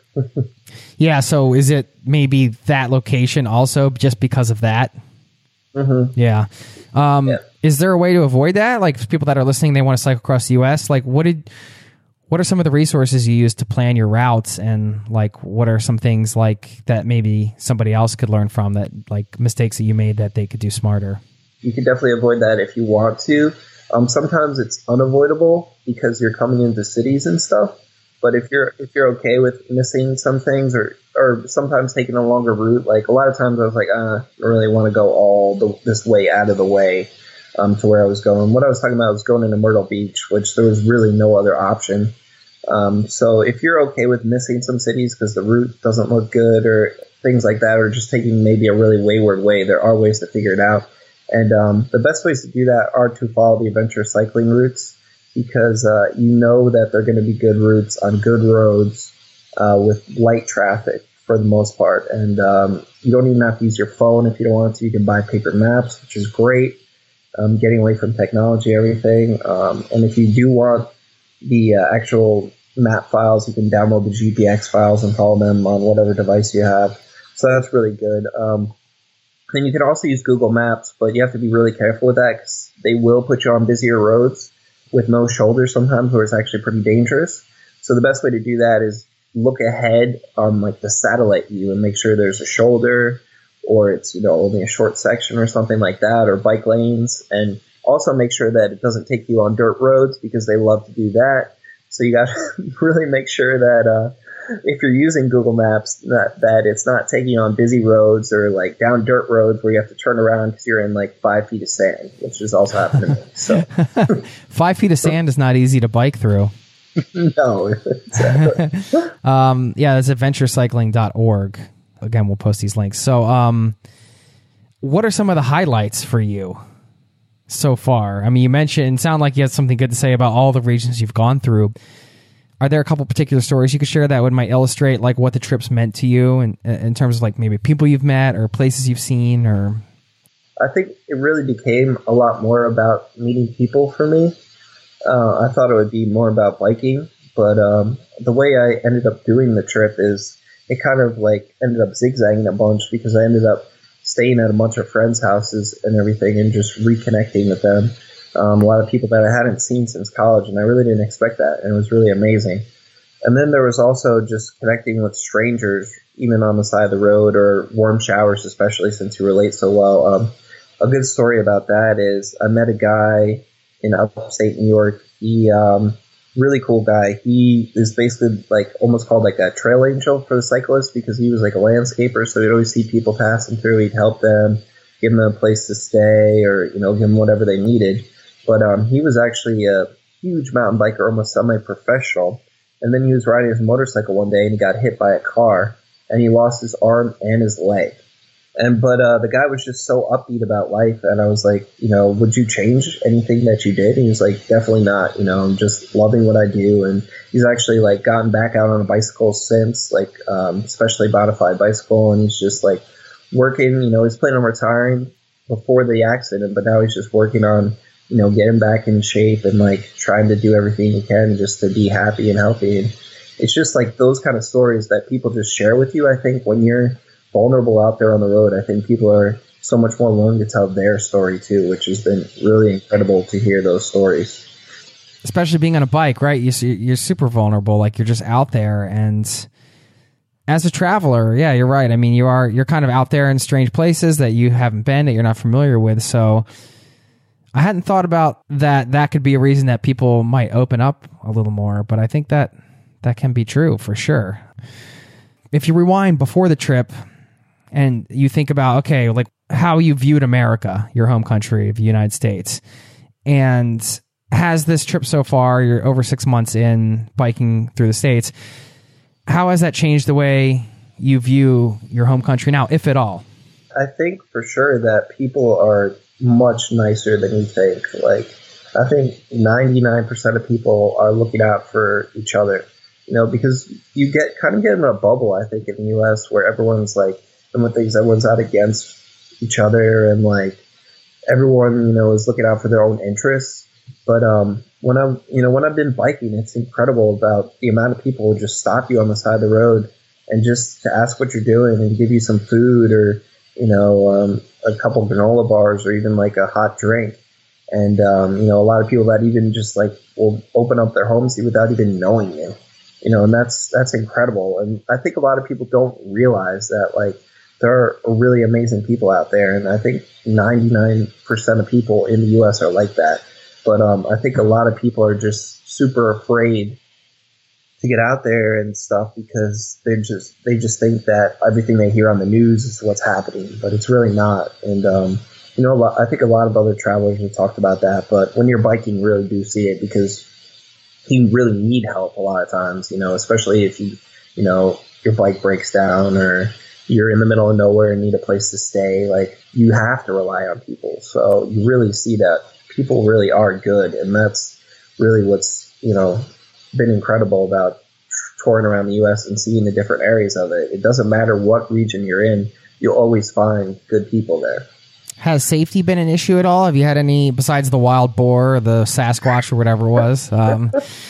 Yeah, so is it maybe that location also just because of that? Mm-hmm. Yeah. Um, yeah. Is there a way to avoid that? Like, people that are listening, they want to cycle across the U S, like, what did what are some of the resources you use to plan your routes, and like what are some things like that maybe somebody else could learn from, that like mistakes that you made that they could do smarter? You can definitely avoid that if you want to. Um, sometimes it's unavoidable because you're coming into cities and stuff. But if you're if you're okay with missing some things, or or sometimes taking a longer route, like a lot of times I was like, uh, I don't really want to go all the, this way out of the way um, to where I was going. What I was talking about was going into Myrtle Beach, which there was really no other option. Um, so if you're okay with missing some cities because the route doesn't look good or things like that, or just taking maybe a really wayward way, there are ways to figure it out. And um, the best ways to do that are to follow the adventure cycling routes, because uh, you know that they're going to be good routes on good roads uh, with light traffic for the most part. And um, you don't even have to use your phone if you don't want to. You can buy paper maps, which is great, um, getting away from technology, everything. Um, and if you do want the uh, actual map files, you can download the G P X files and follow them on whatever device you have. So that's really good. Um, then you can also use Google Maps, but you have to be really careful with that because they will put you on busier roads with no shoulder sometimes, where it's actually pretty dangerous. So the best way to do that is look ahead on like the satellite view and make sure there's a shoulder, or it's, you know, only a short section or something like that, or bike lanes. And also make sure that it doesn't take you on dirt roads, because they love to do that. So you got to really make sure that uh, if you're using Google Maps, that, that it's not taking you on busy roads or like down dirt roads where you have to turn around because you're in like five feet of sand, which has also happened to me. So five feet of sand is not easy to bike through. No, exactly. um, yeah, that's adventure cycling dot org. Again, we'll post these links. So, um, what are some of the highlights for you so far? I mean, you mentioned, sound like you had something good to say about all the regions you've gone through. Are there a couple particular stories you could share that would might illustrate like what the trips meant to you, in, in terms of like maybe people you've met or places you've seen? Or I think it really became a lot more about meeting people for me. Uh, I thought it would be more about biking, but um, the way I ended up doing the trip is it kind of like ended up zigzagging a bunch, because I ended up staying at a bunch of friends' houses and everything and just reconnecting with them. Um, a lot of people that I hadn't seen since college, and I really didn't expect that, and it was really amazing. And then there was also just connecting with strangers, even on the side of the road, or warm showers, especially since you relate so well. Um, a good story about that is I met a guy in upstate New York. He, um, really cool guy. He is basically like almost called like a trail angel for the cyclists, because he was like a landscaper. So he'd always see people passing through. He'd help them, give them a place to stay, or, you know, give them whatever they needed. But um, he was actually a huge mountain biker, almost semi-professional. And then he was riding his motorcycle one day and he got hit by a car, and he lost his arm and his leg. And but uh, the guy was just so upbeat about life, and I was like, you know, would you change anything that you did? And he was like, definitely not. You know, I'm just loving what I do. And he's actually like gotten back out on a bicycle since, like um, especially modified bicycle, and he's just like working. You know, he's planning on retiring before the accident, but now he's just working on you know, getting back in shape and like trying to do everything you can just to be happy and healthy. And it's just like those kind of stories that people just share with you. I think when you're vulnerable out there on the road, I think people are so much more willing to tell their story too, which has been really incredible to hear those stories. Especially being on a bike, right? You, you're super vulnerable. Like you're just out there, and as a traveler, yeah, you're right. I mean, you are, you're kind of out there in strange places that you haven't been, that you're not familiar with. So I hadn't thought about that. That could be a reason that people might open up a little more, but I think that that can be true for sure. If you rewind before the trip and you think about, okay, like how you viewed America, your home country of the United States, and has this trip so far, you're over six months in biking through the States, how has that changed the way you view your home country now, if at all? I think for sure that people are much nicer than you think. Like, I think ninety-nine percent of people are looking out for each other, you know, because you get kind of get in a bubble, I think, in the U S where everyone's like, and with things, everyone's out against each other and like everyone, you know, is looking out for their own interests. But um, when I'm, you know, when I've been biking, it's incredible about the amount of people who just stop you on the side of the road and just to ask what you're doing and give you some food or, you know, um, a couple granola bars or even like a hot drink. And, um, you know, a lot of people that even just like will open up their homes without even knowing you, you know, and that's, that's incredible. And I think a lot of people don't realize that like there are really amazing people out there. And I think ninety-nine percent of people in the U S are like that. But um, I think a lot of people are just super afraid to get out there and stuff because they just they just think that everything they hear on the news is what's happening, but it's really not. And um, you know, a lot, I think a lot of other travelers have talked about that. But when you're biking, you really do see it because you really need help a lot of times. You know, especially if you you know your bike breaks down or you're in the middle of nowhere and need a place to stay. Like you have to rely on people. So you really see that people really are good, and that's really what's, you know, been incredible about touring around the U S and seeing the different areas of it. It doesn't matter what region you're in, you'll always find good people there. Has safety been an issue at all? Have you had any, besides the wild boar, or the Sasquatch, or whatever it was? Um,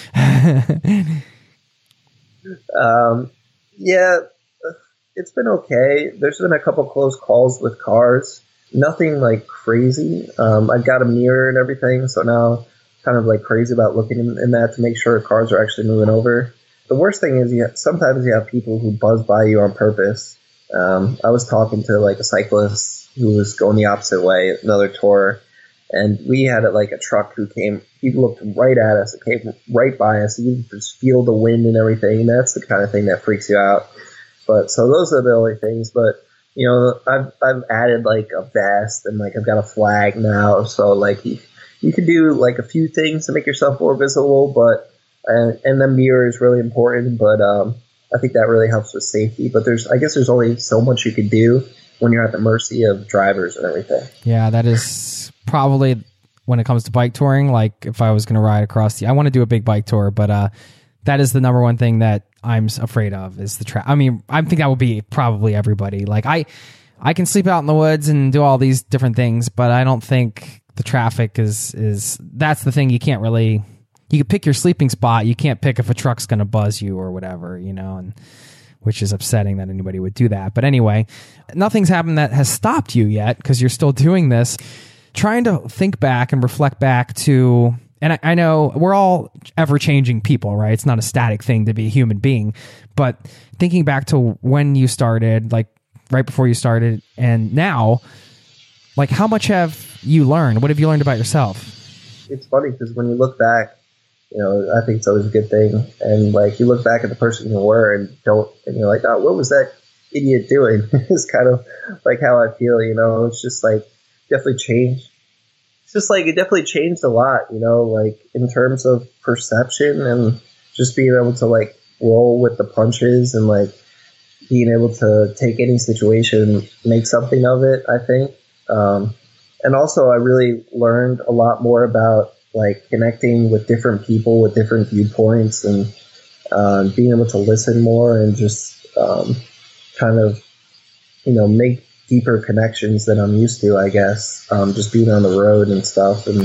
um, yeah, it's been okay. There's been a couple close calls with cars. Nothing like crazy. Um, I've got a mirror and everything, so now kind of like crazy about looking in, in that to make sure cars are actually moving over. The worst thing is you have, sometimes you have people who buzz by you on purpose. Um, I was talking to like a cyclist who was going the opposite way, another tour, and we had like a truck who came. He looked right at us. It came right by us. You could just feel the wind and everything. And that's the kind of thing that freaks you out. But so those are the only things. But you know, I've I've added like a vest and like I've got a flag now, so like you, you can do like a few things to make yourself more visible, but and, and the mirror is really important, but um, I think that really helps with safety. But there's I guess there's only so much you can do when you're at the mercy of drivers and everything. Yeah, that is probably when it comes to bike touring. Like if I was going to ride across the, I want to do a big bike tour, but uh, that is the number one thing that I'm afraid of is the traffic. I mean, I think that would be probably everybody. Like I, I can sleep out in the woods and do all these different things, but I don't think the traffic is, is that's the thing. You can't really, you can pick your sleeping spot. You can't pick if a truck's going to buzz you or whatever, you know, and which is upsetting that anybody would do that. But anyway, nothing's happened that has stopped you yet because you're still doing this. Trying to think back and reflect back to, and I, I know we're all ever-changing people, right? It's not a static thing to be a human being. But thinking back to when you started, like right before you started, and now, like how much have you learned? What have you learned about yourself? It's funny because when you look back, you know, I think it's always a good thing. And like you look back at the person you were and don't, and you're like, oh, what was that idiot doing? It's kind of like how I feel, you know. It's just like definitely changed. Just like it definitely changed a lot, you know, like in terms of perception and just being able to like roll with the punches and like being able to take any situation, make something of it, I think. Um, and also I really learned a lot more about like connecting with different people with different viewpoints and uh, being able to listen more and just um, kind of, you know, make deeper connections than I'm used to, I guess, um, just being on the road and stuff and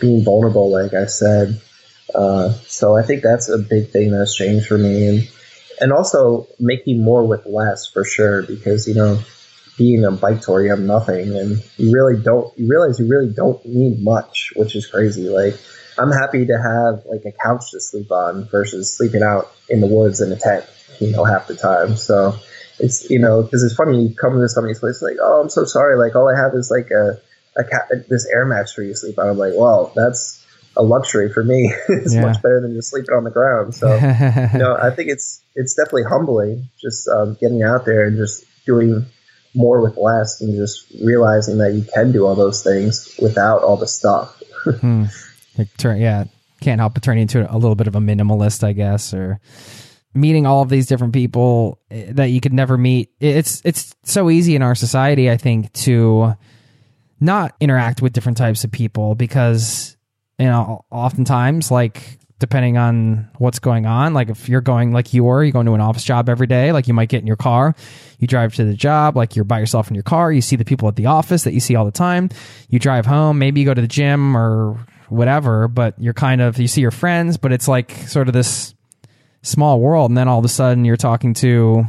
being vulnerable, like I said. Uh, so I think that's a big thing that's changed for me, and and also making more with less for sure. Because you know, being a bike tour, you have nothing, and you really don't. You realize you really don't need much, which is crazy. Like I'm happy to have like a couch to sleep on versus sleeping out in the woods in a tent, you know, half the time. So it's you know, because it's funny, you come to some of these places like, oh, I'm so sorry, like all I have is like a a cat, this air mattress for you to sleep on. I'm like, well, that's a luxury for me. It's yeah. much better than just sleeping on the ground. So, you know, I think it's it's definitely humbling just um, getting out there and just doing more with less and just realizing that you can do all those things without all the stuff. hmm. Turn, yeah, can't help but turn into a little bit of a minimalist, I guess, or meeting all of these different people that you could never meet. It's it's so easy in our society, I think, to not interact with different types of people because, you know, oftentimes, like, depending on what's going on, like if you're going like you were, you're going to an office job every day, like you might get in your car, you drive to the job, like you're by yourself in your car, you see the people at the office that you see all the time, you drive home, maybe you go to the gym or whatever, but you're kind of, you see your friends, but it's like sort of this small world. And then all of a sudden you're talking to,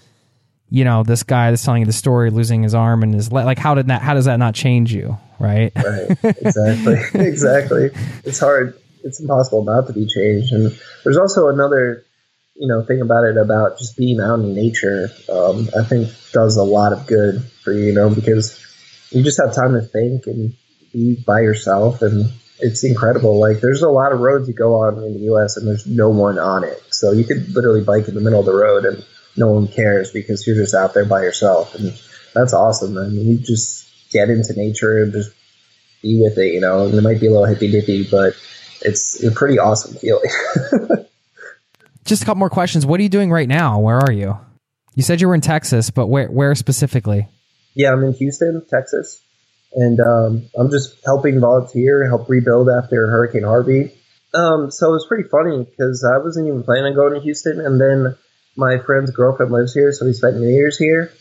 you know, this guy that's telling you the story, losing his arm and his leg. Like, how did that, how does that not change you? Right. Right. Exactly. Exactly. It's hard. It's impossible not to be changed. And there's also another, you know, thing about it, about just being out in nature. Um, I think does a lot of good for you, you know, because you just have time to think and be by yourself, and it's incredible. Like there's a lot of roads you go on in the U S and there's no one on it. So you could literally bike in the middle of the road and no one cares because you're just out there by yourself. And that's awesome. I mean, you just get into nature and just be with it, you know, and it might be a little hippy dippy, but it's a pretty awesome feeling. Just a couple more questions. What are you doing right now? Where are you? You said you were in Texas, but where, where specifically? Yeah, I'm in Houston, Texas. And um, I'm just helping volunteer, help rebuild after Hurricane Harvey. Um, so it was pretty funny because I wasn't even planning on going to Houston. And then my friend's girlfriend lives here, so we spent New Year's here.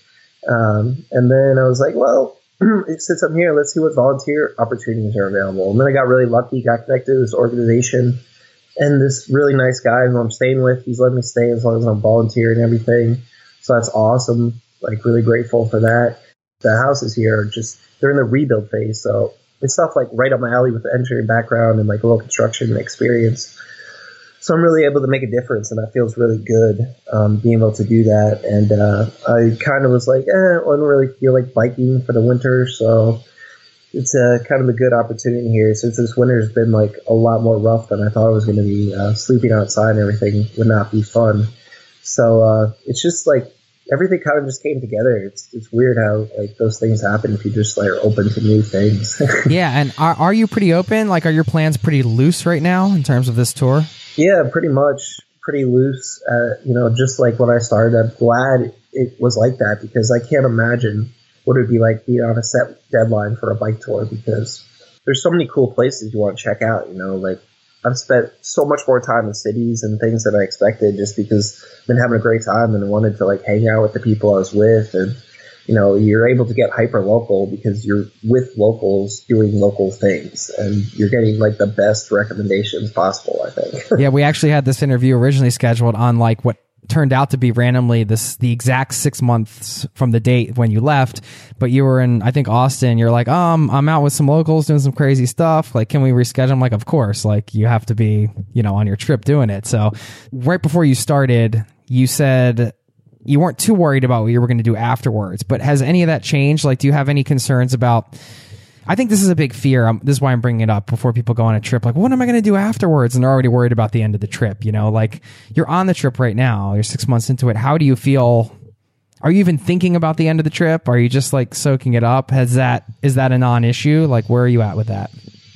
Um, and then I was like, well, since I'm here, let's see what volunteer opportunities are available. And then I got really lucky, got connected to this organization. And this really nice guy who I'm staying with, he's letting me stay as long as I'm volunteering and everything. So that's awesome. Like, really grateful for that. The houses here are just, they're in the rebuild phase. So it's stuff like right up my alley with the engineering background and like a little construction experience. So I'm really able to make a difference, and that feels really good, um, being able to do that. And uh, I kind of was like, eh, I don't really feel like biking for the winter. So it's a kind of a good opportunity here, since this winter's been like a lot more rough than I thought it was going to be. Uh, sleeping outside and everything would not be fun. So uh, it's just like everything kind of just came together. It's it's weird how like those things happen if you just like are open to new things. Yeah, and are are you pretty open? Like, are your plans pretty loose right now in terms of this tour? Yeah, pretty much pretty loose. Uh, you know, just like when I started, I'm glad it was like that, because I can't imagine what it would be like being on a set deadline for a bike tour, because there's so many cool places you want to check out. You know, like I've spent so much more time in cities and things than I expected, just because I've been having a great time and wanted to like hang out with the people I was with. And, you know, you're able to get hyper local because you're with locals doing local things, and you're getting like the best recommendations possible, I think. Yeah, we actually had this interview originally scheduled on like what turned out to be randomly this the exact six months from the date when you left, but you were in, I think, Austin. You're like, um, I'm out with some locals doing some crazy stuff. Like, can we reschedule? I'm like, of course. Like, you have to be, you know, on your trip doing it. So right before you started, you said you weren't too worried about what you were going to do afterwards, but has any of that changed? Like, do you have any concerns about, I think this is a big fear. Um, this is why I'm bringing it up before people go on a trip. Like, what am I going to do afterwards? And they're already worried about the end of the trip. You know, like, you're on the trip right now. You're six months into it. How do you feel? Are you even thinking about the end of the trip? Are you just like soaking it up? Has that, is that a non-issue? Like, where are you at with that?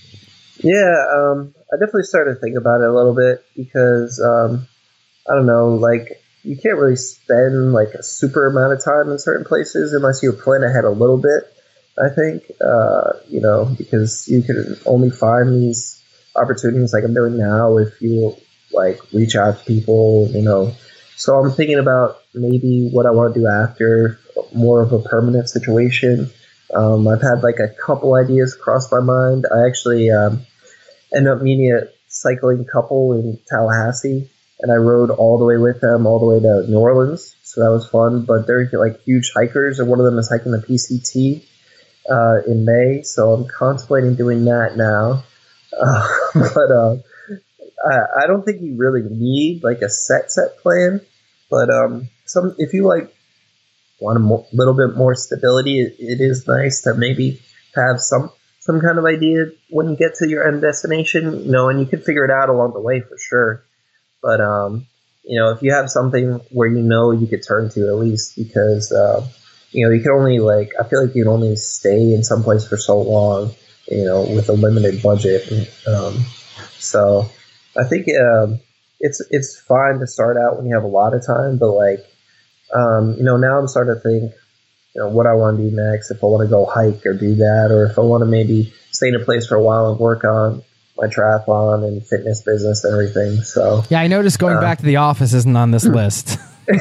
Yeah, um, I definitely started to think about it a little bit, because, um, I don't know, like, you can't really spend like a super amount of time in certain places unless you plan ahead a little bit. I think, uh, you know, because you can only find these opportunities like I'm doing now if you like reach out to people, you know. So I'm thinking about maybe what I want to do after, more of a permanent situation. Um, I've had like a couple ideas cross my mind. I actually um, ended up meeting a cycling couple in Tallahassee, and I rode all the way with them, all the way to New Orleans. So that was fun. But they're like huge hikers, and one of them is hiking the P C T uh, in May. So I'm contemplating doing that now. Uh, but uh, I, I don't think you really need like a set set plan. But um, some if you like want a mo- little bit more stability, it, it is nice to maybe have some some kind of idea when you get to your end destination, you know, and you can figure it out along the way for sure. But, um, you know, if you have something where you know you could turn to at least, because, uh, you know, you can only like, I feel like you can only stay in some place for so long, you know, with a limited budget. Um, so I think um, it's it's fine to start out when you have a lot of time, but like, um, you know, now I'm starting to think, you know, what I want to do next, if I want to go hike or do that, or if I want to maybe stay in a place for a while and work on my triathlon and fitness business and everything. So yeah, I noticed going uh, back to the office isn't on this list.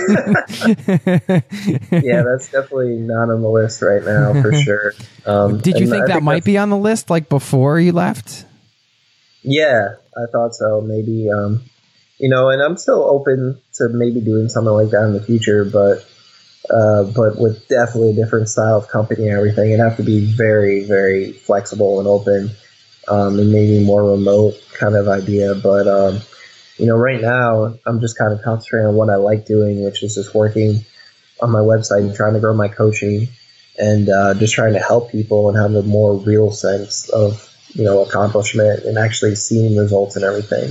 Yeah, that's definitely not on the list right now for sure. Um, Did you think I that think might be on the list like before you left? Yeah, I thought so. Maybe, um, you know, and I'm still open to maybe doing something like that in the future, but Uh, but with definitely a different style of company and everything. It'd have to be very, very flexible and open, um, and maybe more remote kind of idea. But, um, you know, right now I'm just kind of concentrating on what I like doing, which is just working on my website and trying to grow my coaching and uh, just trying to help people and have a more real sense of, you know, accomplishment and actually seeing results and everything.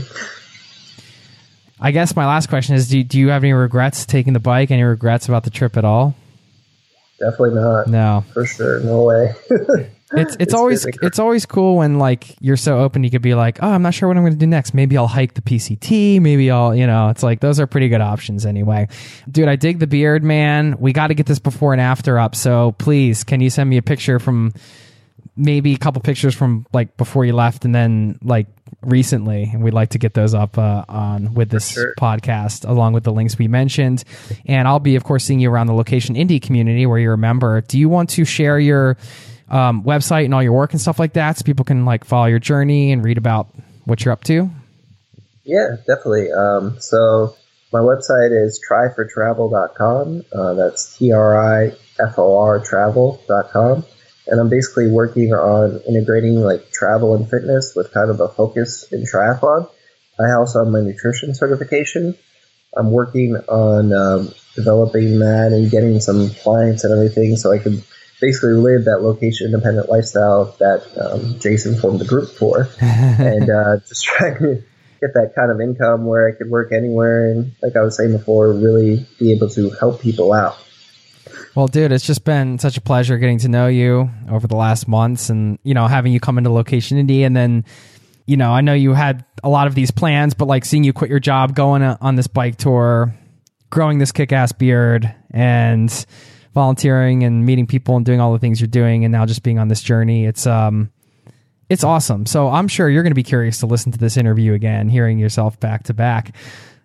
I guess my last question is, do, do you have any regrets taking the bike? Any regrets about the trip at all? Definitely not. No. For sure. No way. It's it's, it's always it's always cool when like you're so open you could be like, oh, I'm not sure what I'm going to do next. Maybe I'll hike the P C T. Maybe I'll, you know, it's like those are pretty good options anyway. Dude, I dig the beard, man. We got to get this before and after up. So please, can you send me a picture from maybe a couple pictures from like before you left and then like recently, and we'd like to get those up uh, on with this sure. podcast along with the links we mentioned. And I'll be, of course, seeing you around the Location Indie community where you're a member. Do you want to share your um, website and all your work and stuff like that so people can like follow your journey and read about what you're up to? Yeah, definitely. Um, so my website is try for travel dot com. Uh, that's T R I F O R travel dot com. And I'm basically working on integrating like travel and fitness with kind of a focus in triathlon. I also have my nutrition certification. I'm working on um, developing that and getting some clients and everything so I can basically live that location independent lifestyle that um, Jason formed the group for. and uh, just trying to get that kind of income where I could work anywhere and, like I was saying before, really be able to help people out. Well, dude, it's just been such a pleasure getting to know you over the last months and, you know, having you come into Location Indie. And then, you know, I know you had a lot of these plans, but like seeing you quit your job, going on this bike tour, growing this kick-ass beard and volunteering and meeting people and doing all the things you're doing and now just being on this journey. It's, um, it's awesome. So I'm sure you're going to be curious to listen to this interview again, hearing yourself back to back.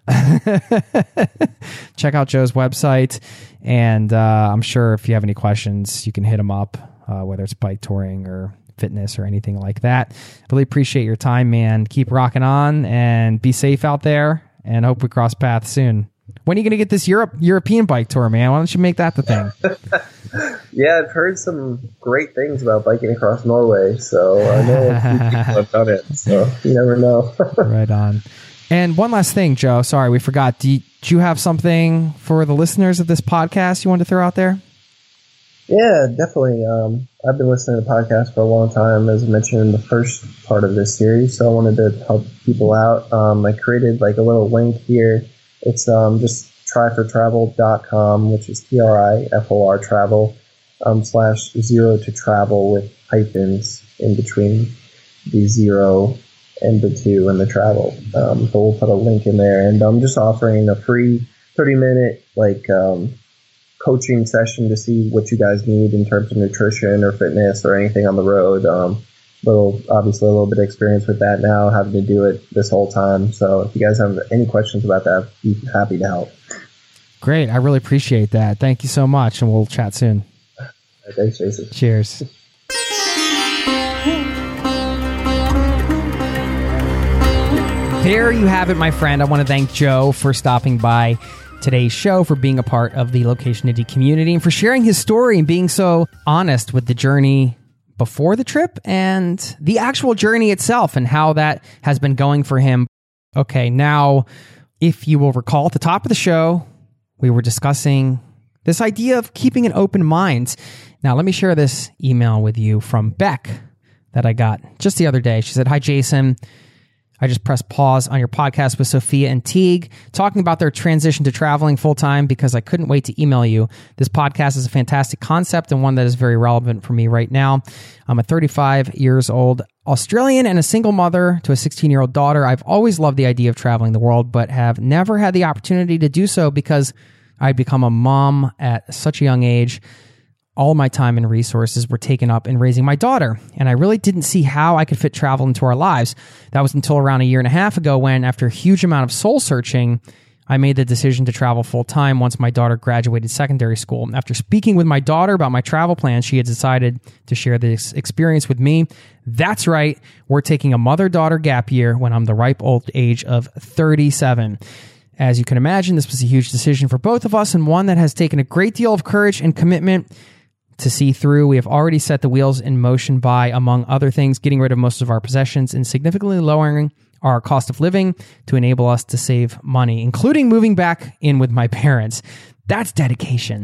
Check out Joe's website, and uh, I'm sure if you have any questions, you can hit him up, uh, whether it's bike touring or fitness or anything like that. Really appreciate your time, man. Keep rocking on and be safe out there, and hope we cross paths soon. When are you going to get this Europe European bike tour, man? Why don't you make that the thing? Yeah, I've heard some great things about biking across Norway, so I know a few people have done it, so you never know. Right on. And one last thing, Joe. Sorry, we forgot. Do you, do you have something for the listeners of this podcast you want to throw out there? Yeah, definitely. Um, I've been listening to podcasts for a long time, as I mentioned in the first part of this series, so I wanted to help people out. Um, I created like a little link here. It's um, just try for travel dot com, which is T R I F O R travel, um, slash zero to travel with hyphens in between the zero and the two and the travel. Um, but we'll put a link in there, and I'm just offering a free thirty minute like um, coaching session to see what you guys need in terms of nutrition or fitness or anything on the road. Um, little obviously a little bit of experience with that now, having to do it this whole time. So if you guys have any questions about that, I'd be happy to help. Great, I really appreciate that. Thank you so much, and we'll chat soon. Right, thanks, Jason. Cheers. There you have it, my friend. I want to thank Joe for stopping by today's show, for being a part of the Locationity community, and for sharing his story and being so honest with the journey before the trip and the actual journey itself and how that has been going for him. Okay, now, if you will recall at the top of the show, we were discussing this idea of keeping an open mind. Now, let me share this email with you from Beck that I got just the other day. She said, "Hi, Jason. I just pressed pause on your podcast with Sophia and Teague talking about their transition to traveling full-time because I couldn't wait to email you. This podcast is a fantastic concept and one that is very relevant for me right now. I'm a thirty-five years old Australian and a single mother to a sixteen-year-old daughter. I've always loved the idea of traveling the world, but have never had the opportunity to do so because I'd become a mom at such a young age. All my time and resources were taken up in raising my daughter, and I really didn't see how I could fit travel into our lives. That was until around a year and a half ago when, after a huge amount of soul searching, I made the decision to travel full-time once my daughter graduated secondary school. After speaking with my daughter about my travel plans, she had decided to share this experience with me. That's right, we're taking a mother-daughter gap year when I'm the ripe old age of thirty-seven. As you can imagine, this was a huge decision for both of us, and one that has taken a great deal of courage and commitment to see through. We have already set the wheels in motion by, among other things, getting rid of most of our possessions and significantly lowering our cost of living to enable us to save money, including moving back in with my parents. That's dedication.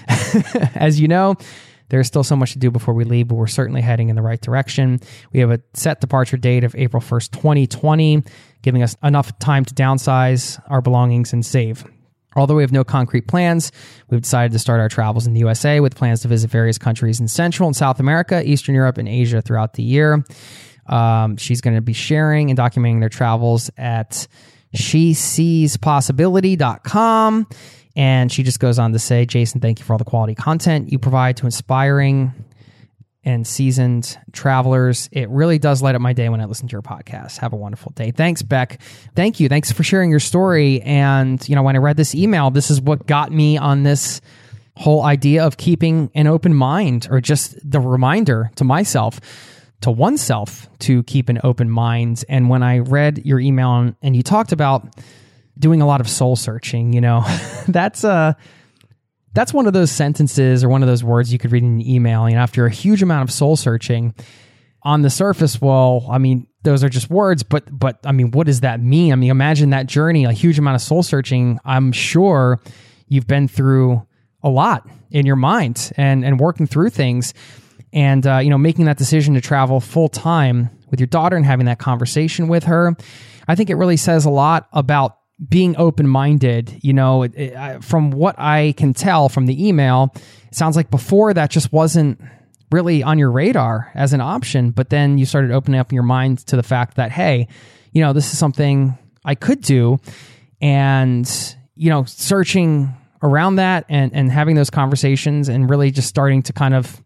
As you know, there's still so much to do before we leave, but we're certainly heading in the right direction. We have a set departure date of April first, twenty twenty, giving us enough time to downsize our belongings and save. Although we have no concrete plans, we've decided to start our travels in the U S A with plans to visit various countries in Central and South America, Eastern Europe, and Asia throughout the year. Um, she's going to be sharing and documenting their travels at she sees possibility dot com. And she just goes on to say, "Jason, thank you for all the quality content you provide to inspiring and seasoned travelers. It really does light up my day when I listen to your podcast. Have a wonderful day." Thanks, Beck. Thank you. Thanks for sharing your story. And, you know, when I read this email, this is what got me on this whole idea of keeping an open mind, or just the reminder to myself, to oneself, to keep an open mind. And when I read your email and you talked about doing a lot of soul searching, you know, that's a... That's one of those sentences or one of those words you could read in an email. You know, after a huge amount of soul searching, on the surface, well, I mean, those are just words, but, but I mean, what does that mean? I mean, imagine that journey, a huge amount of soul searching. I'm sure you've been through a lot in your mind and, and working through things, and, uh, you know, making that decision to travel full time with your daughter and having that conversation with her. I think it really says a lot about being open-minded. You know, it, it, from what I can tell from the email, it sounds like before that just wasn't really on your radar as an option, but then you started opening up your mind to the fact that, hey, you know, this is something I could do. And, you know, searching around that and, and having those conversations and really just starting to kind of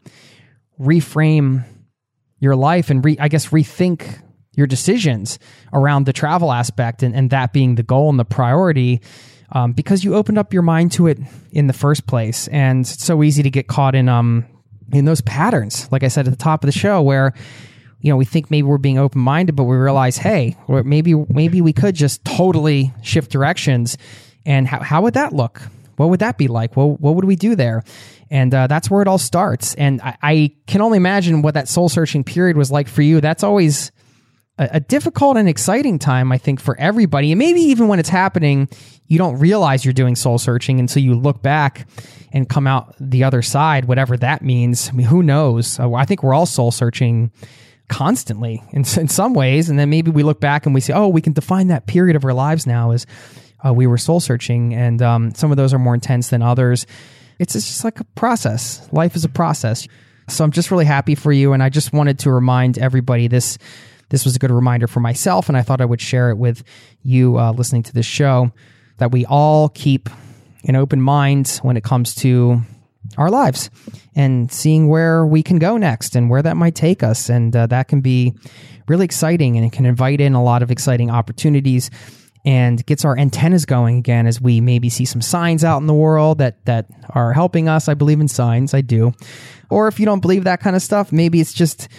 reframe your life and re, I guess rethink your decisions around the travel aspect, and, and that being the goal and the priority, um, because you opened up your mind to it in the first place. And it's so easy to get caught in um in those patterns, like I said at the top of the show, where, you know, we think maybe we're being open-minded, but we realize, hey, or maybe maybe we could just totally shift directions. And how, how would that look? What would that be like? What, what would we do there? And uh, that's where it all starts. And I, I can only imagine what that soul-searching period was like for you. That's always a difficult and exciting time, I think, for everybody. And maybe even when it's happening, you don't realize you're doing soul searching until you look back and come out the other side, whatever that means. I mean, who knows? I think we're all soul searching constantly in, in some ways. And then maybe we look back and we say, oh, we can define that period of our lives now as uh, we were soul searching. And um, some of those are more intense than others. It's just like a process. Life is a process. So I'm just really happy for you. And I just wanted to remind everybody this This was a good reminder for myself, and I thought I would share it with you uh, listening to this show, that we all keep an open mind when it comes to our lives and seeing where we can go next and where that might take us. And uh, that can be really exciting, and it can invite in a lot of exciting opportunities and gets our antennas going again as we maybe see some signs out in the world that, that are helping us. I believe in signs. I do. Or if you don't believe that kind of stuff, maybe it's just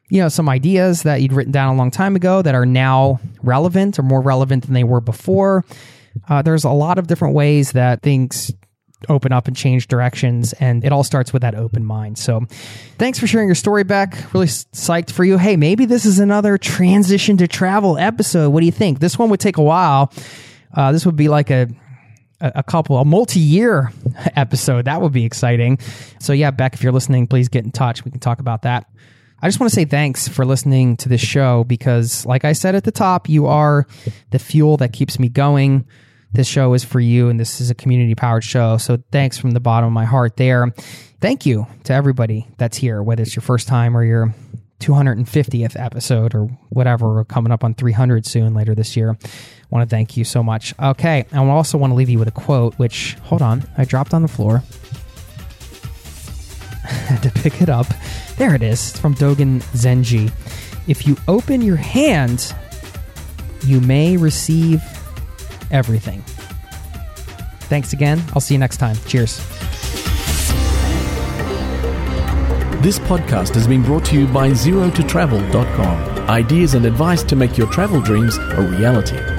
you know, some ideas that you'd written down a long time ago that are now relevant or more relevant than they were before. Uh, there's a lot of different ways that things open up and change directions, and it all starts with that open mind. So thanks for sharing your story, Beck. Really psyched for you. Hey, maybe this is another transition to travel episode. What do you think? This one would take a while. Uh, this would be like a a couple, a multi-year episode. That would be exciting. So yeah, Beck, if you're listening, please get in touch. We can talk about that. I just want to say thanks for listening to this show because, like I said at the top, you are the fuel that keeps me going. This show is for you, and this is a community-powered show. So thanks from the bottom of my heart there. Thank you to everybody that's here, whether it's your first time or your two hundred fiftieth episode or whatever. We're coming up on three hundred soon later this year. I want to thank you so much. Okay, I also want to leave you with a quote, which, hold on, I dropped on the floor. I had to pick it up. There it is. It's from Dogen Zenji. If you open your hand, you may receive everything. Thanks again. I'll see you next time. Cheers. This podcast has been brought to you by zero to travel dot com. Ideas and advice to make your travel dreams a reality.